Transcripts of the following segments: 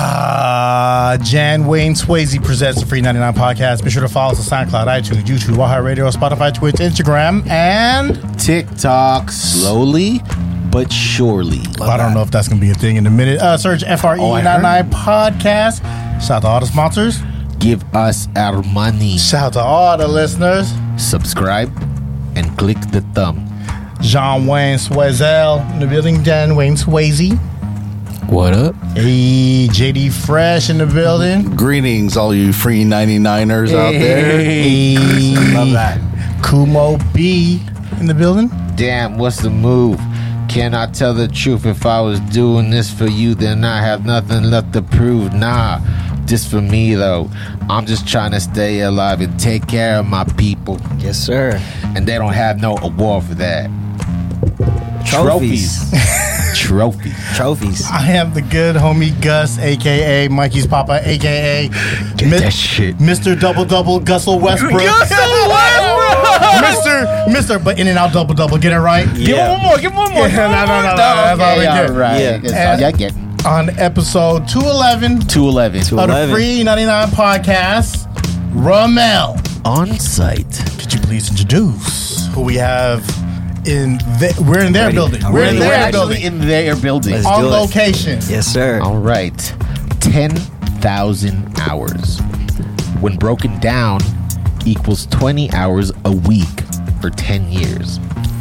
Jan Wayne Swayze presents the Free 99 podcast. Be sure to follow us on SoundCloud, iTunes, YouTube, iHeartRadio, Spotify, Twitch, Instagram, and TikTok. Slowly but surely. I don't know if that's going to be a thing in a minute. Search FRE99 podcast. Shout out to all the sponsors. Give us our money. Shout out to all the listeners. Subscribe and click the thumb. John Wayne Swayze in the building. Jan Wayne Swayze. What up? Hey, JD Fresh in the building. Greetings, all you free 99ers out there. Hey, Love that. Kumo B in the building. Damn, what's the move? Can I tell the truth? If I was doing this for you, then I have nothing left to prove. Nah, this for me though. I'm just trying to stay alive and take care of my people. Yes, sir. And they don't have no award for that. Trophies. Trophies. I am the good homie Gus, a.k.a. Mikey's Papa, a.k.a. That shit. Mr. Double Gussel Westbrook. Mr. But in and out double. Get it right? Yeah. Give one more. No. That's all we get. Right. Yeah. That's all I get. On episode 211 211. of the Free 99 podcast, Ramel. On site. Could you please introduce who we have we're in their building. We're in We're their actually building. in their building. Let's On do it. location. Yes, sir. All right. 10,000 hours. When broken down, equals 20 hours a week for 10 years.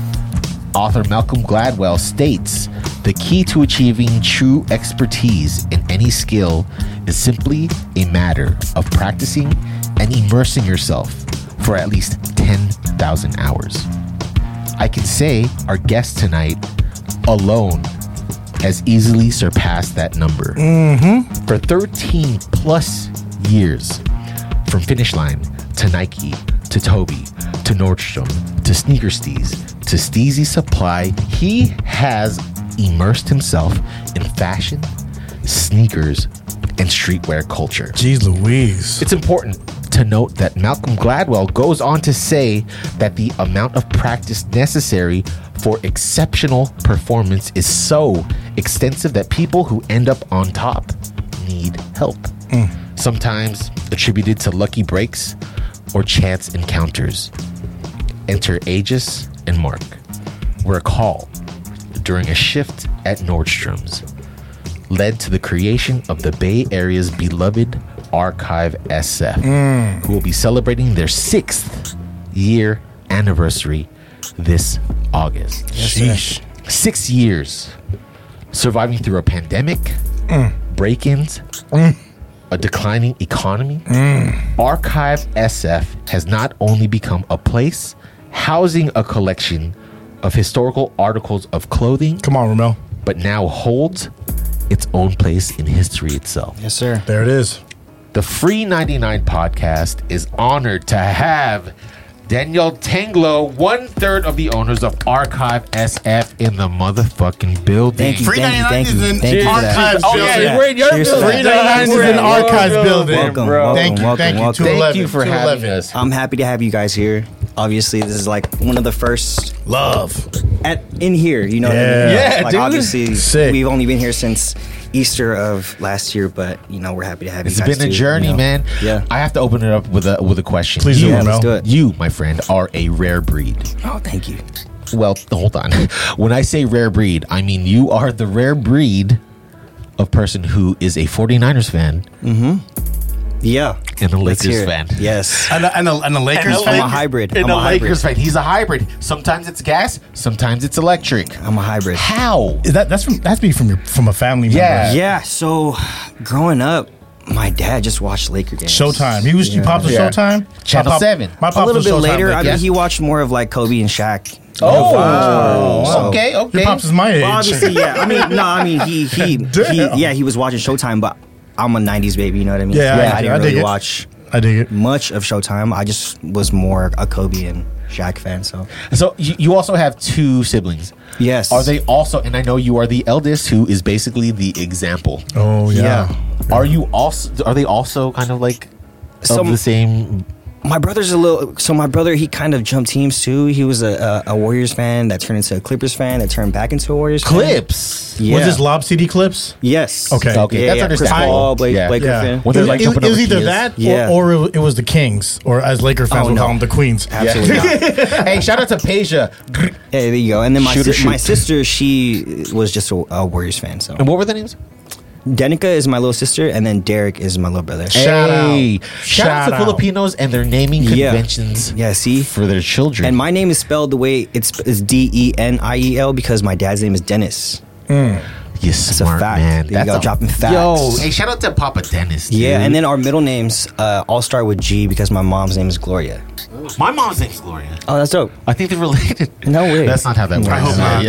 Author Malcolm Gladwell states, the key to achieving true expertise in any skill is simply a matter of practicing and immersing yourself for at least 10,000 hours. I can say our guest tonight alone has easily surpassed that number. For 13 plus years, from Finish Line to Nike to Toby to Nordstrom to Sneaker Steez to Steezy Supply, he has immersed himself in fashion, sneakers, and streetwear culture. Jeez Louise. It's important to note that Malcolm Gladwell goes on to say that the amount of practice necessary for exceptional performance is so extensive that people who end up on top need help. Sometimes attributed to lucky breaks or chance encounters. Enter Aegis and Mark. Were a call during a shift at Nordstrom's led to the creation of the Bay Area's beloved Archive SF, who will be celebrating their 6th year anniversary this August. Sheesh. 6 years surviving through a pandemic, break-ins, a declining economy. Archive SF has not only become a place housing a collection of historical articles of clothing, Come on, Ramel. but now holds its own place in history itself. Yes, sir. There it is. The Free 99 podcast is honored to have Daniel Tanglo, 1/3 of the owners of Archive SF, in the motherfucking building. Thank you. Free 99 is in Thank you for that. Archives Oh, building. yeah, we're in your Cheers to building. that. Free 99 is in Archives building. Welcome, bro. Thank you. welcome. Thank you for 211. having us. I'm happy to have you guys here. Obviously, this is like one of the first Love. in here. You know what I mean? Yeah, like dude. obviously, Sick. we've only been here since Easter of last year, but you know we're happy to have It's you guys. been a too, journey, you know? man. Yeah. I have to open it up with a question. Please do, you, Ramel. let's do it. You, my friend, are a rare breed. Oh, thank you. Well, hold on. When I say rare breed, I mean you are the rare breed of person who is a 49ers fan Yeah. and a Let's hear Lakers it. fan. Yes. And a Lakers I'm fan? a hybrid. And I'm a a hybrid. Lakers fan. He's a hybrid. Sometimes it's gas, sometimes it's electric. I'm a hybrid. How? That's me from a family member. Yeah. Yeah. So, growing up, my dad just watched Laker games. Showtime. He popped to Yeah. Showtime. Channel 7. My A pop little was bit Showtime, later. but I yeah. mean, he watched more of like Kobe and Shaq. Oh, wow. So- okay. Your pops is my age. Well, obviously, yeah. I mean, Damn. he was watching Showtime, but I'm a '90s baby. You know what I mean? Yeah, I didn't I dig really it. watch I dig it. much of Showtime. I just was more a Kobe and Shaq fan. So So you also have two siblings. yes, Are they also, and I know you are the eldest, who is basically the example. Oh yeah. Yeah. Are they also kind of like Some- of the same My brother's a little. So my brother, he kind of jumped teams too. He was a Warriors fan that turned into a Clippers fan that turned back into a Warriors fan. Clips. Yeah. Was this Lob City Clips? Yes. Okay. Okay, Yeah, that's Chris understandable. Paul, Blake Yeah. Griffin. When they're like it jumping was over either kids. that Yeah. or it was the Kings, or as Laker fans Oh, would no. call them, the Queens. Absolutely not. Hey, shout out to Peja. Yeah, there you go. And then Shoot or my shoot. sister, she was just a Warriors fan. So And what were the names? Danica is my little sister, and then Derek is my little brother. Shout out. Shout out Shout to out. Filipinos and their naming Yeah. conventions Yeah, see? for their children. And my name is spelled the way it's Deniel because my dad's name is Dennis. you smart a fact. man. There you go, dropping facts. Yo, hey, shout out to Papa Dennis. Dude. Yeah, and then our middle names all start with G because my mom's name is Gloria. my mom's name's Gloria. Oh, that's dope. I think they're related. No way. That's not how that works. I hope not.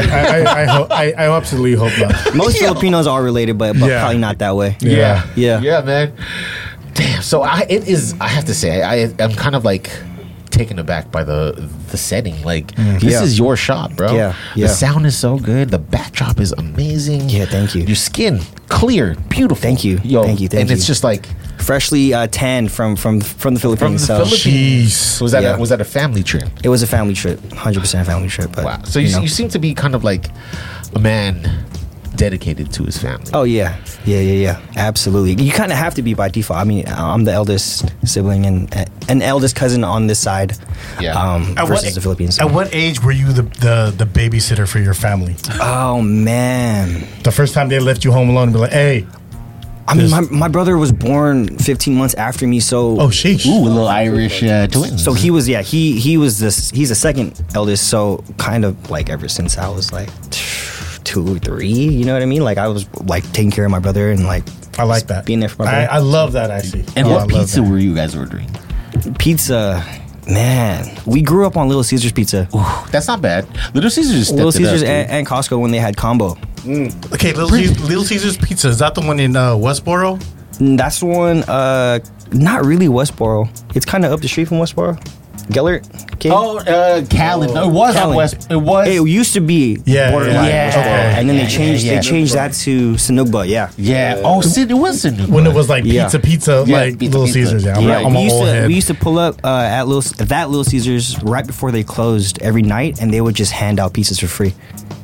I absolutely hope not. Most Filipinos are related, but Yeah. probably not that way. Yeah. Yeah. man. Damn. So I have to say, I'm kind of like taken aback by the setting. Like this Yeah. is your shop, bro. Yeah, yeah. The sound is so good. The backdrop is amazing. Yeah, thank you. Your skin clear, beautiful. Thank you. Yo, Thank you, thank and it's you. just like Freshly tanned from the Philippines. from the so Philippines. Jeez. Was that Yeah. was that a family trip? It was a family trip, 100% family trip. But, Wow. So you seem to be kind of like a man dedicated to his family. Oh yeah, absolutely. You kind of have to be by default. I mean, I'm the eldest sibling and an eldest cousin on this side. Yeah. Versus the Philippines. At what age were you the babysitter for your family? Oh man. The first time they left you home alone and be like, hey, I mean, my brother was born 15 months after me, so oh, sheesh. Ooh, a little Irish twins. so he was he's the second eldest. So kind of like ever since I was like 2 or 3, you know what I mean? Like I was like taking care of my brother and like I like that. being there for my brother. I love that, actually. And Oh, I what love pizza that. were you guys ordering? Pizza, man. We grew up on Little Caesars pizza. That's not bad. Little Caesars stepped Little it up, Caesars dude. and Costco when they had combo. Okay, Little Caesars Pizza, is that the one in Westboro? That's the one. Not really Westboro. It's kind of up the street from Westboro. Gellert. King? Callan. No, it was on Callan. West. It was. It used to be Yeah, borderline yeah, Westboro, yeah, and then yeah, they changed. yeah, yeah. They changed that to Sinugba. Yeah. yeah. Oh, it was Sinugba. When it was like Yeah. pizza, Yeah, like pizza, Little pizza. Caesars. Yeah, Yeah, I'm an old head. we used to pull up at Little Caesars right before they closed every night, and they would just hand out pizzas for free.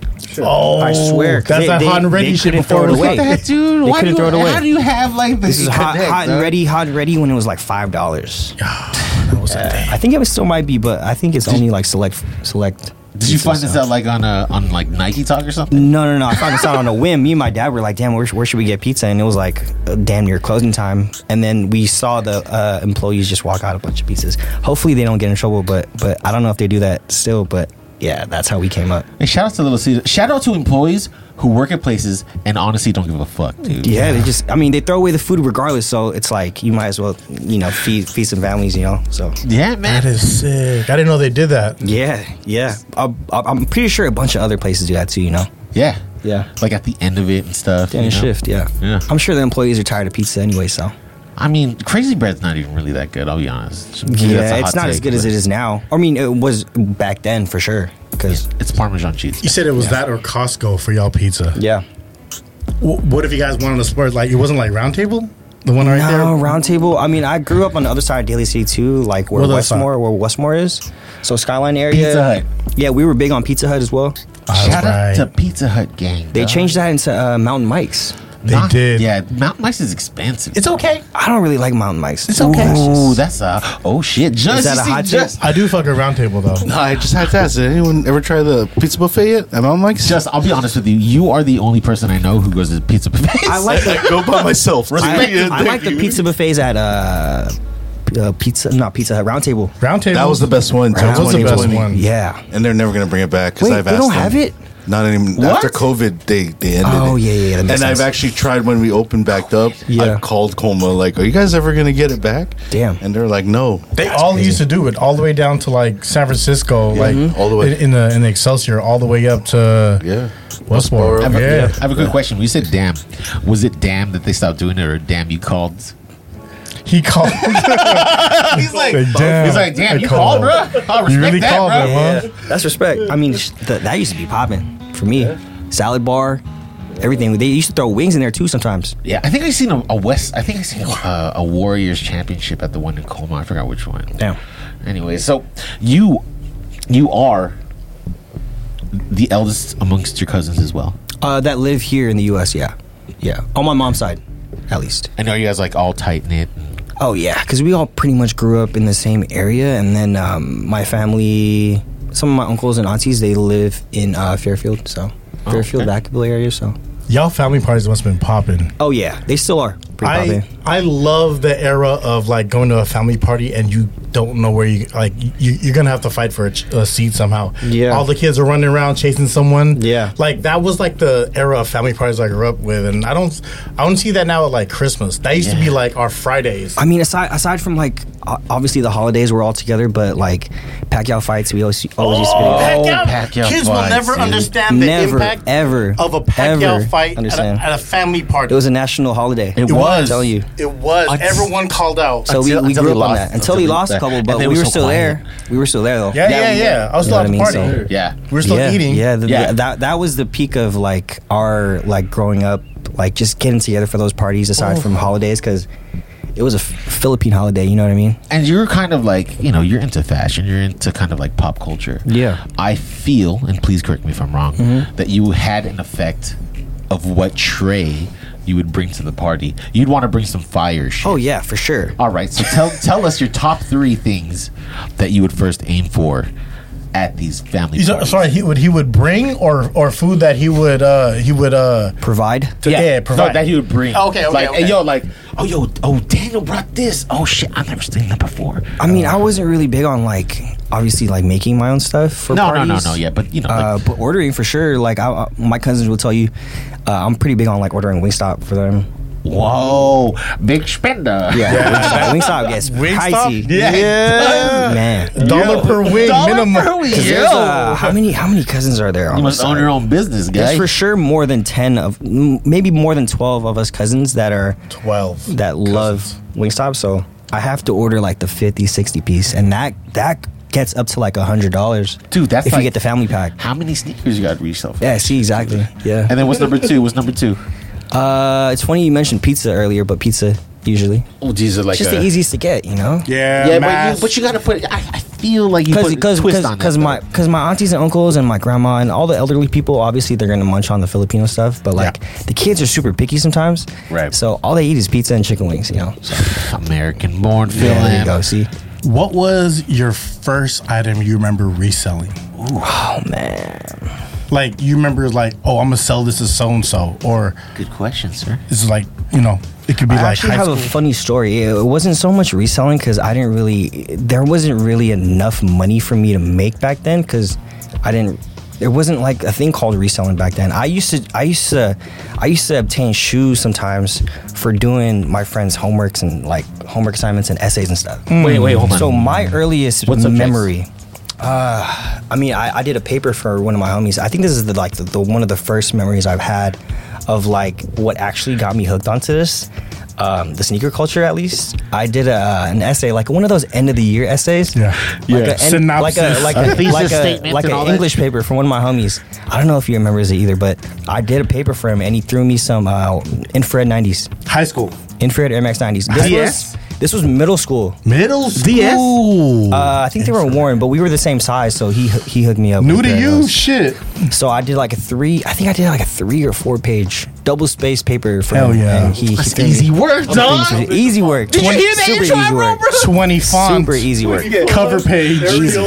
Oh, I swear, 'cause that's that hot and ready they shit couldn't before throw it it was away. like That, dude. They Why couldn't do throw it you, away. How do you have like This is hot connect, and ready when it was like $5. That was a day. I think it still might be, but I think it's only like select. Did you pizzas, find this so. out like on like Nike Talk or something? No. I found this out on a whim. Me and my dad were like, damn, where should we get pizza? And it was like damn near closing time. And then we saw the employees just walk out a bunch of pizzas. Hopefully they don't get in trouble, but I don't know if they do that still. But yeah, that's how we came up. Hey, shout out to Little Caesars. Shout out to employees who work at places and honestly don't give a fuck, dude. Yeah, they throw away the food regardless. So it's like you might as well, feed some families, So Yeah, man. That is sick. I didn't know they did that. yeah. I'm pretty sure a bunch of other places do that too. Yeah. Yeah. Like at the end of it and stuff. End of you know? shift. Yeah. Yeah. I'm sure the employees are tired of pizza anyway. So I mean, Crazy Bread's not even really that good, I'll be honest. Maybe that's a yeah, hot it's not as take, good as but it is now. I mean, it was back then for sure. Because It's Parmesan cheese. You said it was that or Costco for y'all pizza. yeah. What if you guys wanted to split? Like, it wasn't like Round Table? The one right there? No, Round Table. I mean, I grew up on the other side of Daly City too, like where Well, that's Westmore is. So Skyline area. Pizza Hut. Yeah, we were big on Pizza Hut as well. Shout right. out to Pizza Hut gang. They dog. changed that into Mountain Mike's. They did. Yeah, Mountain Mike's is expensive. It's okay. I don't really like Mountain Mike's. It's okay. Ooh, that's oh shit. Just, Is that you a see, hot just, I do fuck a Round Table, though. No, I just had to ask. Did anyone ever try the pizza buffet yet? At Mountain Mike's? just, I'll be honest with you. You are the only person I know who goes to pizza buffets. I like the go by myself. I like the pizza buffets at Pizza Hut Round Table. Round Table? That was the best one. That was the best 2020. one. Yeah. And they're never gonna bring it back because Wait, I've they asked don't them. have it? Not anymore. What? After COVID, they ended Oh it. yeah. That makes And sense. I've actually tried when we opened back up. Yeah. I called Coma like, "Are you guys ever gonna get it back?" Damn. And they're like, "No." They all used to do it all the way down to like San Francisco, like all the way. in the Excelsior, all the way up to Yeah. Westboro. I have, Yeah. I have a quick question. When you said damn, was it damn that they stopped doing it or damn you called? He called. He's like, I damn, you called, bro. I respect You really that, called bro. him, huh? That's respect. I mean, that used to be popping for me. Salad bar. everything. They used to throw wings in there too sometimes. Yeah, I think I seen a Warriors championship at the one in Colma. I forgot which one. Damn. Anyway, so you are the eldest amongst your cousins as well. That live here in the U.S. Yeah, on my mom's side, at least. And are you guys like all tight knit? Oh yeah, because we all pretty much grew up in the same area, and then my family, some of my uncles and aunties, they live in Fairfield, so Fairfield, Vacaville area. So Y'all family parties must have been popping. oh yeah, they still are pretty popping. I love the era of like going to a family party and you don't know where you're gonna have to fight for a seat somehow. Yeah. All the kids are running around chasing someone. Yeah. Like that was like the era of family parties I grew up with, and I don't see that now at like Christmas. That used to be like our Fridays. I mean, aside from like obviously the holidays we're all together, but like Pacquiao fights we always used to be together. Pacquiao Kids will fights, never dude. understand the Never, impact ever, of a Pacquiao ever fight understand. at a family party. It was a national holiday. It was. I'm telling you. It was. Everyone called out. So Until we he grew up on lost- that until he lost a couple, and but they we were were so still quiet. there. We were still there though. Yeah. I was still at the You know what I party. mean? So- Yeah. We were still eating. Yeah, Yeah. that was the peak of like our like growing up, like just getting together for those parties aside from holidays, because it was a Philippine holiday. You know what I mean? And you're kind of like, you're into fashion. You're into kind of like pop culture. Yeah. I feel, and please correct me if I'm wrong, that you had an effect of what tray you would bring to the party. You'd want to bring some fire shit. Oh yeah, for sure. All right, so tell us your top 3 things that you would first aim for at these family parties. Sorry, he would bring or food that he would Provide. provide. No, that he would bring. Okay, like, okay. Daniel brought this. Oh shit, I've never seen that before. I mean, I wasn't really big on like obviously like making my own stuff for parties. No, yeah, but like, but ordering for sure. Like my cousins will tell you, I'm pretty big on like ordering Wingstop for them. whoa, big spender. Yeah, Wingstop gets Wingstop? pricey. Yeah. Man. $1 per wing minimum. There's, how many cousins are there? On You the must own side? your own business, guys. There's for sure more than 10 of, maybe more than 12 of us cousins that are 12 that love Wingstop. So I have to order like the 50, 60 piece, and that gets up to like $100. Dude, that's if like, you get the family pack. How many sneakers you got to resell for? Yeah, see, exactly. Yeah. And then what's number 2? What's number 2? It's funny you mentioned pizza earlier, but pizza usually Oh, Jesus, like it's just the easiest to get, you know. Yeah, but you got to put. I feel like you put a twist on that. Because my aunties and uncles and my grandma and all the elderly people, obviously they're gonna munch on the Filipino stuff, but like the kids are super picky sometimes. Right. So all they eat is pizza and chicken wings, you know. So American-born there you feeling. go. See. What was your first item you remember reselling? Oh man. Like you remember like, oh, I'm gonna sell this to so and so, or Good question, sir. this is like, it could be I like actually high have school. a funny story. It wasn't so much reselling because there wasn't really enough money for me to make back then because there wasn't like a thing called reselling back then. I used to obtain shoes sometimes for doing my friends' homeworks and like homework assignments and essays and stuff. Wait, hold on. So my earliest What subjects? memory. I mean, I did a paper for one of my homies. I think this is the one of the first memories I've had of like what actually got me hooked onto this. The sneaker culture, at least. I did an essay, like one of those end of the year essays. Yeah. Like Synopsis. A thesis statement like and all an that English paper from one of my homies. I don't know if he remembers it either, but I did a paper for him, and he threw me some infrared 90s, high school, infrared Air Max 90s. This was middle school. middle school. I think they were worn, but we were the same size, so he hooked me up. New with to a pair of you, those. shit. So I did like a 3 or 4 page double space paper for Hell him. yeah. And he That's threw me- easy work, dog. Easy work. Did you hear the super intro I easy wrote, work. bro? 20 fonts. Super easy work. Cover page.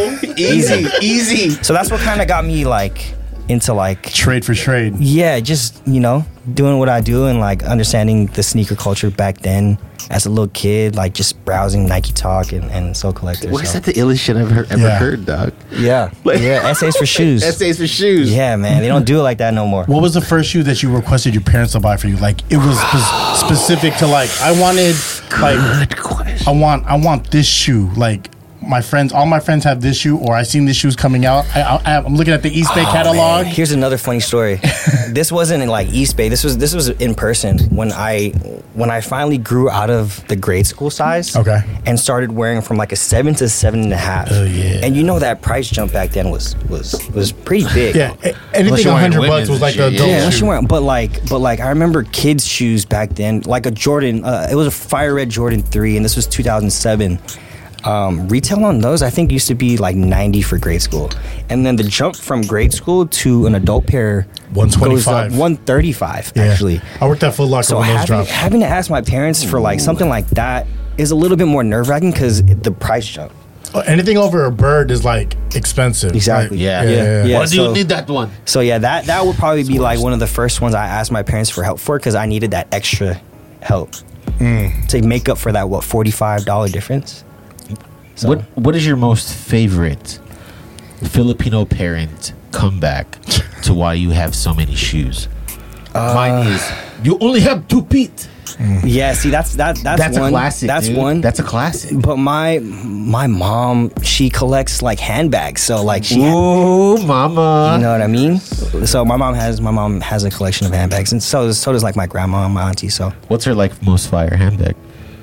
Easy. So that's what kind of got me like into like Trade for trade. just doing what I do and like understanding the sneaker culture back then as a little kid, like just browsing Nike Talk and Soul Collector. Why is so. that the illest shit I've ever Yeah. heard, dog? Yeah, essays for shoes. Essays for shoes. Yeah, man, they don't do it like that no more. What was the first shoe that you requested your parents to buy for you? Like it was specific to like I wanted like Good question. I want this shoe. Like all my friends have this shoe, or I seen this shoes coming out. I'm looking at the East Bay catalog. Man. Here's another funny story. This wasn't in like East Bay. This was in person when I finally grew out of the grade school size. Okay. And started wearing from like a 7 to 7.5. Oh yeah. And you know that price jump back then was pretty big. Yeah, Unless anything you're wearing $100 women's was like the and shit, adult Yeah, unless shoe. you weren't. But like I remember kids' shoes back then, like a Jordan. It was a fire red Jordan 3, and this was 2007. Retail on those I think used to be like $90 for grade school, and then the jump from grade school to an adult pair goes up $125. $135 Yeah. actually. I worked at Foot Locker So when those dropped. having to ask my parents for like something like that is a little bit more nerve wracking because the price jump. Anything over a bird is like expensive. Exactly. Like, Yeah. Yeah. Why do you so- need that one? So yeah, that would probably be like one of the first ones I asked my parents for help for because I needed that extra help to make up for that $45 difference. So. What is your most favorite Filipino parent comeback to why you have so many shoes? Mine is you only have 2 feet. Yeah, see that's That's one. a classic. That's dude. one. That's a classic. But my mom, she collects like handbags, so like she, Ooh, mama. you know what I mean. So my mom has a collection of handbags, and so does like my grandma and my auntie. So What's her like most fire handbag?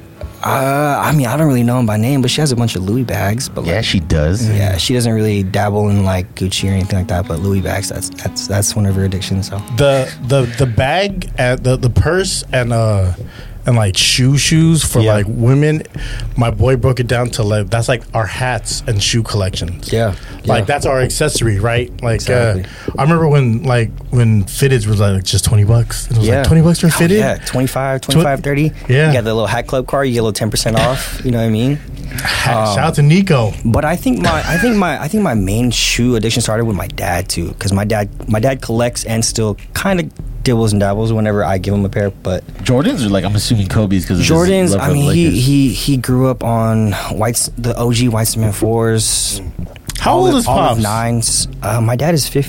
I mean I don't really know them by name, but she has a bunch of Louis bags. But Yeah, like, she does. yeah, she doesn't really dabble in like Gucci or anything like that. But Louis bags, that's one of her addictions. So The bag, the purse, and like shoes for Yeah. like women. My boy broke it down to like that's like our hats and shoe collections. yeah, Like that's our accessory, right? Like Exactly. I remember when fitteds was like just $20. It was yeah. like $20 for a Oh, fitted. yeah, 25, 30. Yeah. You got the little hat club card, you get a little 10% off. You know what I mean? Shout out to Nico. But I think my main shoe addiction started with my dad too, because my dad collects and still kind of dibbles and dabbles whenever I give him a pair. But Jordans are like I'm assuming Kobe's because Jordans, I mean, he grew up on the OG White Cement 4s. How old is Pops? 9s. My dad is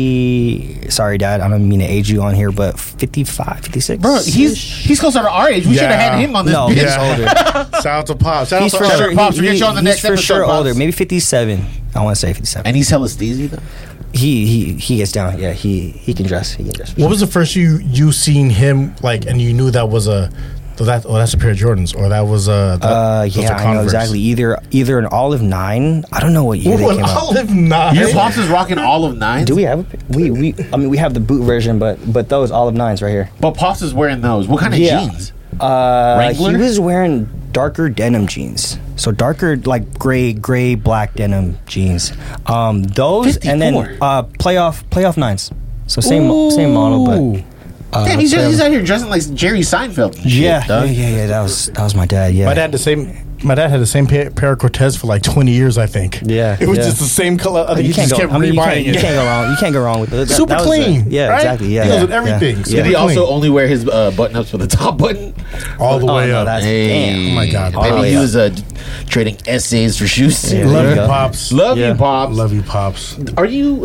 50. Sorry, Dad, I don't mean to age you on here, but 55, 56. Bro, he's closer to our age. We should have had him on this. No, bitch. he's older. Shout out to Pops. Shout out He's to for Pops. sure. Pops, we'll get you on the next he's for episode, sure Pops. older. Maybe 57. I want to say 57. And he's hella steezy though. He gets down. Yeah, he can dress. He can dress. What was the first you seen him like, and you knew that was that's a pair of Jordans, or that was those are Yeah, I know Converse. exactly. Either an olive 9. I don't know what year Ooh, they an came out. olive 9. Your pops is rocking all of 9s. Do we have I mean we have the boot version, but those olive 9s right here. But pops is wearing those. What kind of Yeah. jeans? He Wrangler? was wearing darker denim jeans. So darker like gray black denim jeans. Those 54. and then playoff 9s. So same model, but Damn, he's out here dressing like Jerry Seinfeld. and shit, yeah, dog. yeah. That was my dad. Yeah, My dad had the same pair of Cortez for like 20 years, I think. Yeah, it was yeah. just the same color. I think he just kept you rebuying can't it. go wrong. You can't go wrong with it. Super was clean. yeah, right? exactly. Yeah, He goes with yeah, everything. yeah. Super Did he clean. also only wear his button-ups with the top button? all the way no, up? that's- Hey, Damn. Oh my God. Maybe Oh, he yeah. was trading essays for shoes. Yeah. Love There you, you go. Pops. Love Yeah. you, pops. Love you, Pops. Are you?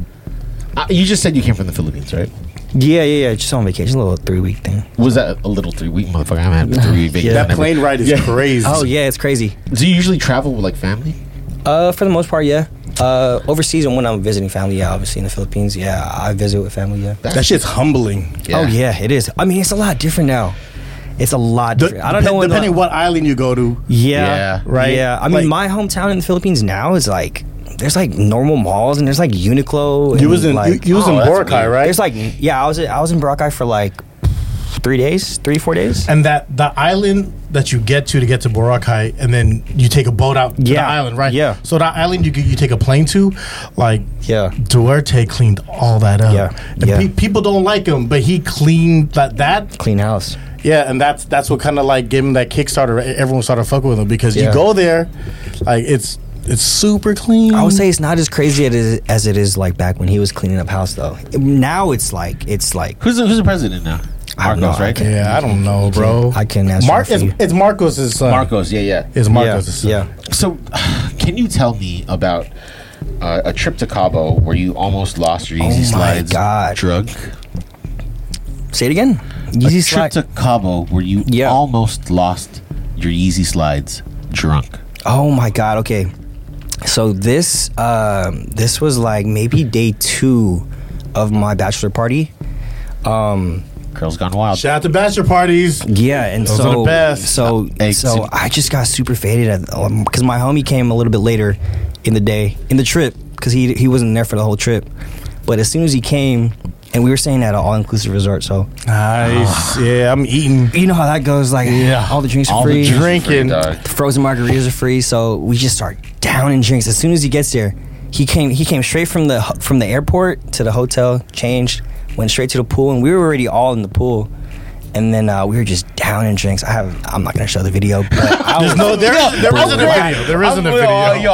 You just said you came from the Philippines, right? Yeah. Just on vacation, a little 3-week thing. Was that a little 3-week motherfucker? I haven't had a 3-week vacation. That plane ride is crazy. Oh yeah, it's crazy. Do you usually travel with like family? For the most part, yeah. Overseas and when I'm visiting family, yeah, obviously in the Philippines, yeah, I visit with family, yeah. That shit's humbling. Yeah. Oh yeah, it is. I mean, it's a lot different now. It's a lot different. I don't know when Depending what island you go to. Yeah, right? Yeah, I mean, Like- my hometown in the Philippines now is like there's like normal malls and there's like Uniqlo. And You was in like, you was in that's Boracay, weird. right? There's like I was in Boracay for like 4 days. And the island that you get to get to Boracay, and then you take a boat out to the Yeah. island, right? Yeah. So that island you take a plane to, like Yeah. Duarte cleaned all that up. Yeah. And Yeah. people don't like him, but he cleaned that. Clean house. Yeah, and that's what kind of like gave him that Kickstarter. Everyone started fucking with him because you Yeah. go there, like it's super clean. I would say it's not as crazy as it is like back when he was cleaning up house though. Now it's like Who's the president now? I don't know. Marcos, right? Yeah, I don't know, bro. I can't answer that for you. It's Marcos' son. Marcos, yeah. It's Marcos' son. Yeah. So, can you tell me about a trip to Cabo where you almost lost your Easy Oh my Slides God. drug? Say it again. A Yeezy trip slide. to Cabo where you Yeah. almost lost your Yeezy Slides drunk. Oh my god. Okay. So this was like maybe day 2 of my bachelor party. Girls Gone Wild. Shout out to bachelor parties. Yeah, and Those so are the best. so I just got super faded because my homie came a little bit later in the trip because he wasn't there for the whole trip. But as soon as he came, and we were staying at an all-inclusive resort, so Nice. Yeah, I'm eating. you know how that goes. Like, all the drinks are All free. the Drinking. drinking. The frozen margaritas are free, so we just start downing drinks. As soon as he gets there, he came straight from the airport to the hotel, changed, went straight to the pool, and we were already all in the pool. And then we were just downing drinks. I'm not gonna show the video, but I was, There isn't a video. There isn't a video.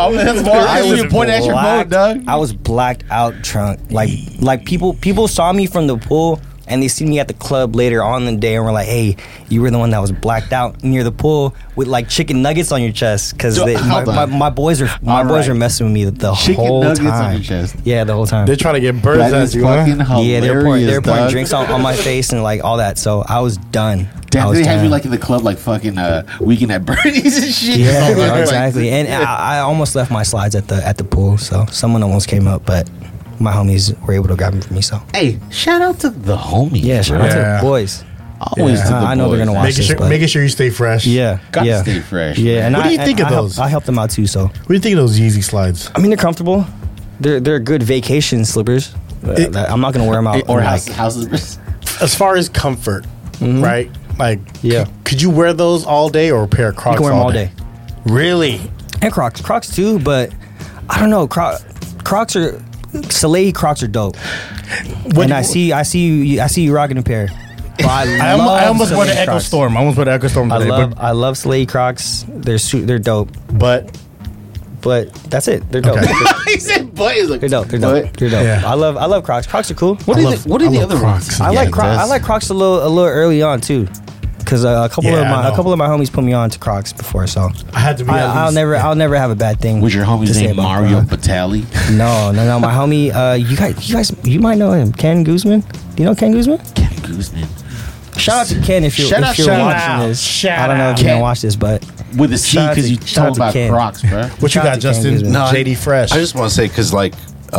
I was blacked out drunk. Like people saw me from the pool and they see me at the club later on in the day and were like, "Hey, you were the one that was blacked out near the pool with like chicken nuggets on your chest." Because my boys are messing with me the Chicken whole nuggets time. on your chest. Yeah, the whole time. They're trying to get birds That at is you, huh? fucking hilarious. Yeah, they were pouring dog. drinks on my face and like all that. So I was done. Damn, I was they had done. you like in the club, like fucking Weekend at Bernie's and shit. Yeah, exactly. And I almost left my slides at the pool, so someone almost came up, but my homies were able to grab them for me. So Hey, shout out to the homies. yeah, shout out to Yeah. the boys. Always Yeah. to the I know they're boys. gonna watch this, but Making sure you stay fresh. yeah, Gotta yeah, stay fresh. yeah. And What do you think of I those? I helped them out too. So What do you think of those Yeezy slides? I mean, they're comfortable. They're good vacation slippers. I'm not gonna wear them out Or like, houses. As far as comfort, right? Like, Yeah. could you wear those all day or a pair of Crocs you can wear them all day. Really? And Crocs too, but I don't know. Crocs are Soleil Crocs are dope. What- And I see you rocking a pair. But I almost wore the Soleil Echo Crocs. Storm. I almost wore the Echo Storm today, I love Soleil Crocs. They're dope. but But that's it. They're dope. Okay. He said, "But." He's like, They're dope. They're "But?" dope. They're dope. Yeah. I love Crocs. Crocs are cool. What are the other ones? I like Crocs a little early on too, because a couple Yeah, I know. of my homies put me on to Crocs before. So I had to be. at I'll least- never have a bad thing. Was your to homie's say name about Mario Crocs. Batali? No. My homie, you might know him, Ken Guzman. Do you know Ken Guzman? Ken Guzman. Shout out to Ken if you're Shout watching out. this. Shout I don't know if out. you're Ken. gonna watch this, but With a C Shout out because to- you shout out told to about Ken. Crocs, bro. What you Shout out got, to Justin? Ken Guzman. No, JD Fresh. I just want to say because like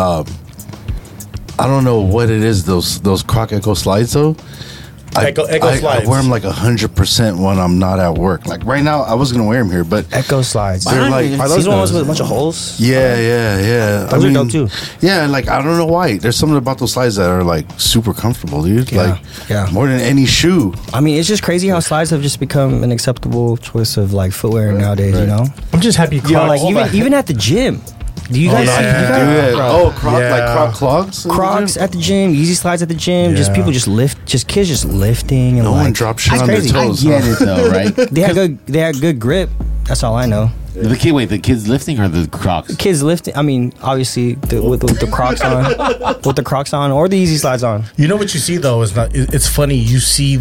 I don't know what it is those Croc Echo slides though. Echo I slides. wear them like 100% when I'm not at work. Like right now, I was gonna wear them here, but Echo slides. they're like Are those the ones with a bunch of holes? yeah. Those are dope, too. Yeah, and like I don't know why. There's something about those slides that are like super comfortable, dude. Yeah, Like yeah. more than any shoe. I mean, it's just crazy how slides have just become an acceptable choice of like footwear nowadays. You know, I'm just happy. Crocs. like even at the gym. Do you guys no, see yeah. you guys- Yeah. Oh, Croc Yeah. like Croc clogs. Crocs at the gym, Yeezy slides at the gym, just Yeah. people just kids just lifting and No like one drops shit that's on their crazy. toes. I get it though, right? They had good grip. That's all I know. The kids lifting or the Crocs? Kids lifting. I mean, obviously with the Crocs on, with the Crocs on or the Yeezy slides on. You know what you see though is not. It's funny. You see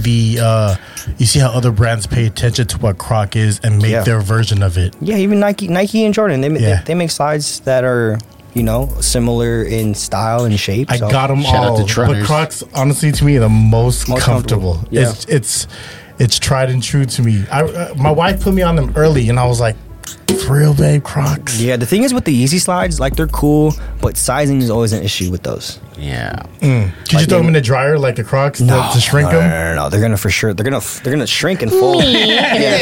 you see how other brands pay attention to what Croc is and make Yeah. their version of it. Yeah, even Nike and Jordan. Yeah. They make slides that are similar in style and shape. I so. got them Shout out all, to but Trunners. Crocs, honestly, to me, are the most Most comfortable. comfortable. Yeah. It's tried and true to me. My wife put me on them early, and I was like, "For real, babe, Crocs." Yeah, the thing is with the Yeezy slides, like they're cool, but sizing is always an issue with those. Yeah. Could you throw them in the dryer like the Crocs to shrink them? No, they're gonna for sure. They're gonna shrink and fold. Yeah.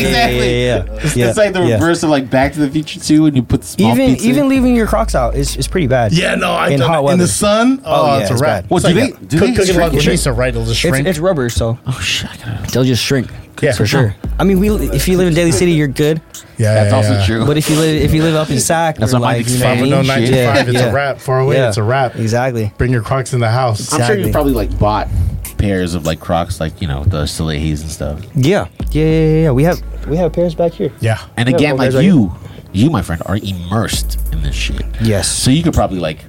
It's like the reverse of like Back to the Future 2 when you put the small pizza. Even leaving your Crocs out is pretty bad. Yeah, no, I in done hot it. In weather. the sun. Oh, yeah, it's a it's wrap. bad. Well, It's do like they cooking shrink? longanisa, right? It'll just shrink. It's rubber, so Oh shit! I gotta- they'll just shrink. Yeah, for sure. I mean, if you live in Daly City, you're good. Yeah, That's yeah, also yeah. true. But if you live up in Sac, That's or what my like, next you know what I five mean? No, 95, it's Yeah. a wrap. Far away, Yeah. it's a wrap. Exactly. Bring your Crocs in the house. I'm sure Exactly. you probably like bought pairs of like Crocs, like the Soleils and stuff. Yeah. We have pairs back here. Yeah. And Yeah, again, well, like guys, you, my friend, are immersed in this shit. Yes. So you could probably like.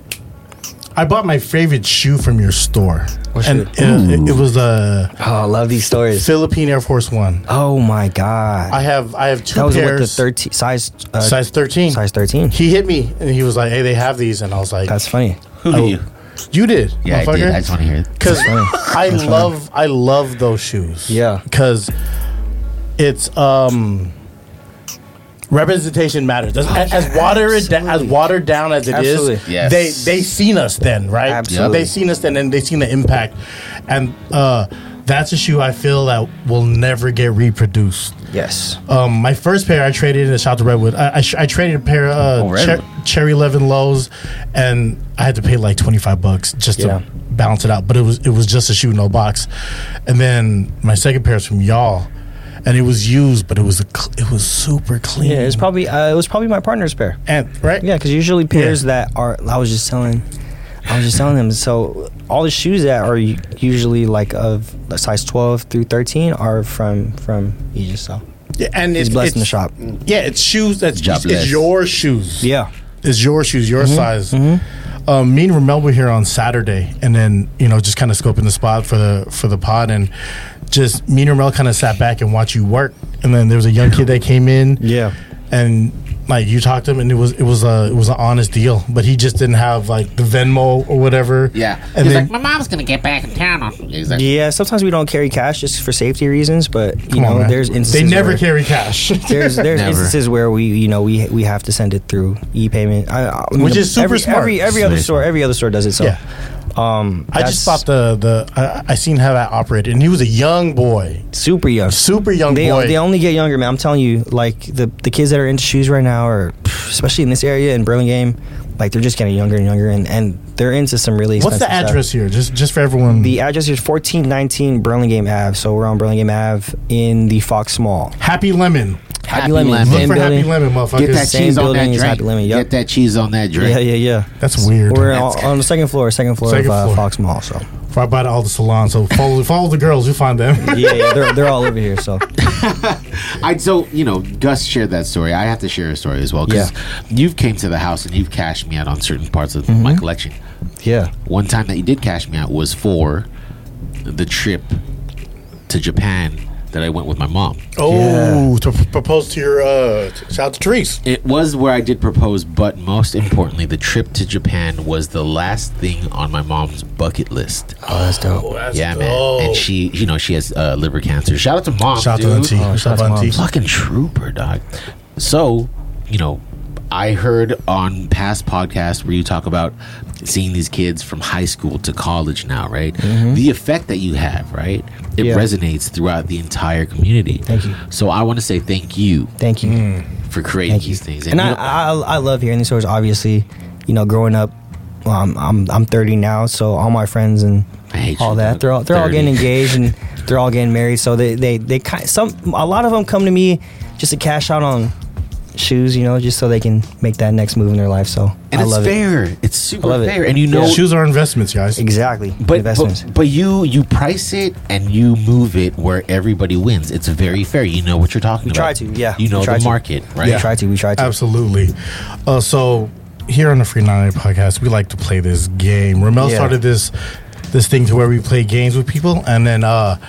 I bought my favorite shoe from your store. What and shoe? it was a Oh, I love these stories. Philippine Air Force One. Oh my god. I have two that was pairs. with the 13 size. Size 13. Size 13. He hit me and he was like, "Hey, they have these," and I was like, That's funny. Who Oh, you? "You did, Yeah, I did. I just want to hear it. Because That's funny. I love those shoes. Yeah. because it's representation matters. As watered down as it is, Absolutely. Yes. they seen us then, right? Absolutely. They seen us then, and they seen the impact, and that's a shoe I feel that will never get reproduced. Yes. My first pair I traded in. Shout out to Redwood. I traded a pair of Redwood. Cherry 11 lows, and I had to pay like $25 just to balance it out. But it was just a shoe, no box. And then my second pair is from y'all, and it was used, but it was super clean. Yeah, it was probably my partner's pair. And right, Yeah, because usually pairs that are, I was just telling them. So all the shoes that are usually like of size 12 through 13 are from Aegis. So yeah, and he's blessed in the shop. Yeah, it's shoes. It's your shoes. Yeah. It's your shoes, your size. Me and Ramel were here on Saturday, and then just kind of scoping the spot for the pod, and just me and Ramel kind of sat back and watched you work. And then there was a young kid that came in, and like you talked to him, and it was an honest deal, but he just didn't have like the Venmo or whatever. Yeah, and he's then, like, my mom's gonna get back in town on. Exactly. Yeah, sometimes we don't carry cash just for safety reasons, but Come on, man. there's instances they never where carry cash. There's Never. instances where we have to send it through e-payment, Which is super smart. Every other store does it. So, Yeah. I just thought I seen how that operated, and he was a young boy, super young boy. They only get younger, man. I'm telling you, like the kids that are into shoes right now, or especially in this area in Burlingame, like they're just getting younger and younger, and they're into some really expensive What's the address stuff. here? Just for everyone. The address is 1419 Burlingame Ave. So we're on Burlingame Ave in the Fox Mall. Happy Lemon. Happy Lemon. Lemon. Look Same for building. Happy Lemon, motherfuckers. Get that Same cheese on that building as drink. Happy Lemon, yep. Get that cheese on that drink. Yeah. That's weird. We're on the second floor of Fox Mall. So Right by all the salons. So follow the girls. You'll find them. yeah, they're all over here. So Gus shared that story. I have to share a story as well because you've came to the house and you've cashed me out on certain parts of my collection. yeah. One time that you did cash me out was for the trip to Japan that I went with my mom. Oh, to propose to your shout out to Therese. It was where I did propose, but most importantly, the trip to Japan was the last thing on my mom's bucket list. Oh, that's dope. Oh, that's Yeah, dope. man. And she has liver cancer. Shout out to mom. Shout out to dude. Auntie. Oh, Shout out to Auntie. Fucking trooper, dog. So, I heard on past podcasts where you talk about seeing these kids from high school to college now, right? The effect that you have, right? It resonates throughout the entire community. Thank you. So I want to say thank you Thank you. for creating Thank you. these things. And I love hearing these stories. Obviously, growing up, I'm 30 now, so all my friends and I hate all you, that dog. they're all 30. getting engaged and they're all getting married. So they a lot of them come to me just to cash out on shoes, just so they can make that next move in their life. So and I it's love fair. it. It's super I love it. fair. And Shoes are investments, guys. Exactly. Investments. But you price it and you move it where everybody wins. It's very fair. You know what you're talking We about. try to, yeah. You know We try the to. market, right? We try to. Absolutely. So here on the Free 99 podcast, we like to play this game. Ramel started this thing to where we play games with people, and then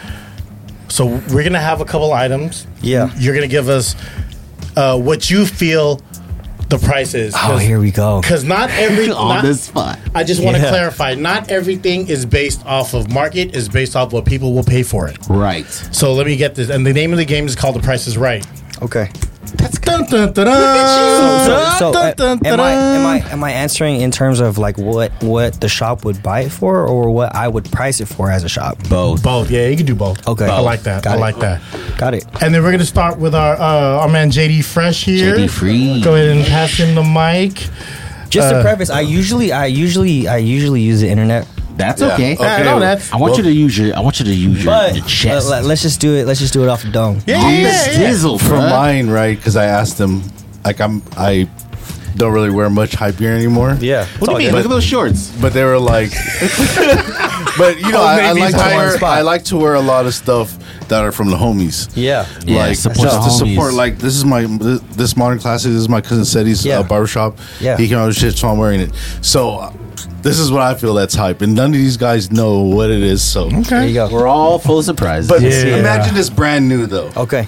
so we're gonna have a couple items. Yeah. You're gonna give us what you feel the price is. Oh, here we go. Because not every On the spot. I just want to Yeah. clarify. Not everything is based off of market. Is based off what people will pay for it. Right. So let me get this. And the name of the game is called The Price Is Right. Okay. That's good. Dun, dun, dun, So dun, dun, dun, am I answering in terms of like what the shop would buy it for, or what I would price it for as a shop? Both. Both. Yeah, you can do both. Okay. I like that. Got I it. like that. Got it. And then we're gonna start with our man JD Fresh here. JD Fresh. Go ahead and pass him the mic. Just to preface, I usually use the internet, That's Yeah. okay. Okay. I know that's. I want you to use your but chest. let's just do it. Let's just do it off the dome. Dizzle, For bruh. mine, right? Because I asked them, I don't really wear much hype gear anymore. Yeah. What do you mean? Look at those shorts. But they were like, but I maybe like it's to on wear. spot. I like to wear a lot of stuff that are from the homies. Yeah. Yeah, Like support just the to homies. support. Like this is this modern classic. This is my cousin Seti's Yeah. barbershop. Yeah. He came out with shit, so I'm wearing it. So this is what I feel that's hype, and none of these guys know what it is. So There you go. We're all full of surprises. But Yeah. imagine this brand new though. Okay.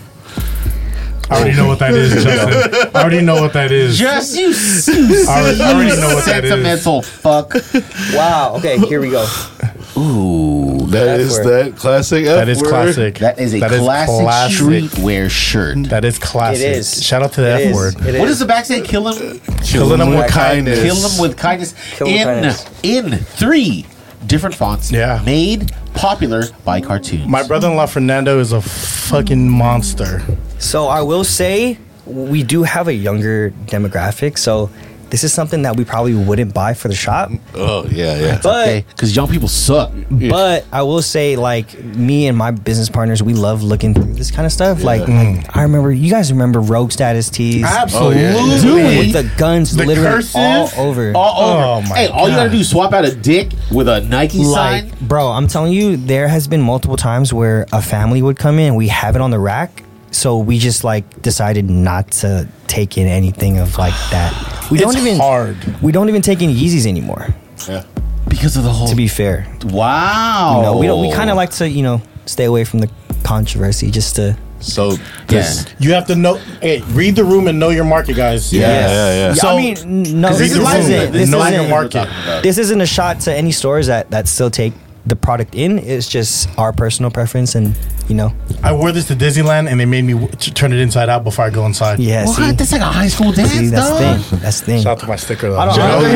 I already know what that is, Justin. I already know what that is. just you I already know what that is. sentimental fuck. Wow. Okay. Here we go. Ooh, That is that classic. That is classic. That is a That is classic classic. streetwear shirt. That is classic. It is. Shout out to the F word. What does the back say? Kill him. Killing them with kindness. Kill them with kindness. Kill 'em with kindness. In 3 different fonts. Yeah. Made popular by cartoons. My brother-in-law Fernando is a fucking monster. So I will say we do have a younger demographic, so this is something that we probably wouldn't buy for the shop. Oh yeah. But because young people suck. but I will say, like, me and my business partners, we love looking through this kind of stuff. Like I remember, you guys remember Rogue Status tees? Absolutely. With the guns The literally cursive? all over. All over. Oh, my hey, all you gotta God. do is swap out a dick with a Nike sign. Like, bro, I'm telling you, there has been multiple times where a family would come in, we have it on the rack, so we just like decided not to take in anything of like that. We It's hard. We don't even take in Yeezys anymore. Yeah. Because of the whole. To be fair, Wow. you know, we don't. We kind of like to stay away from the controversy just to. So this. You have to know. Hey, read the room and know your market, guys. Yeah. So- I mean, no, 'Cause this these are isn't. rules. This Know your isn't. market. This isn't a shot to any stores that still take the product in. It's just our personal preference, and I wore this to Disneyland and they made me turn it inside out before I go inside. yeah. What? See, That's like a high school dance, see, that's the dog. thing. That's the thing. Shout out to my sticker though. I don't- Oh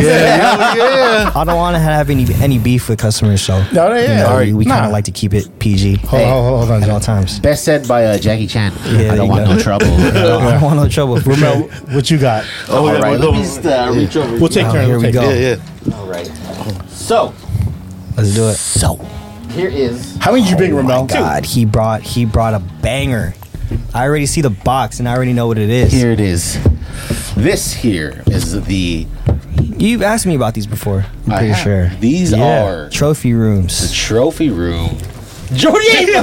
yeah. I don't want to have any beef with customers, so No, yeah. you know, we kind Nah. of like to keep it PG Hold on. at all times. Best said by Jackie Chan. Yeah, I there don't you want go. no trouble. I don't want no trouble. Ramel, what you got? Oh, All yeah, right, we'll let me go. just reach over. We'll take Oh, care here of we it. go. Yeah. All right. So Let's do it. here is. How many did you bring, Ramel? God, he brought a banger. I already see the box and I already know what it is. Here it is. This here is the. You've asked me about these before. I'm I pretty have. sure. These are trophy the rooms. trophy room. Jordy.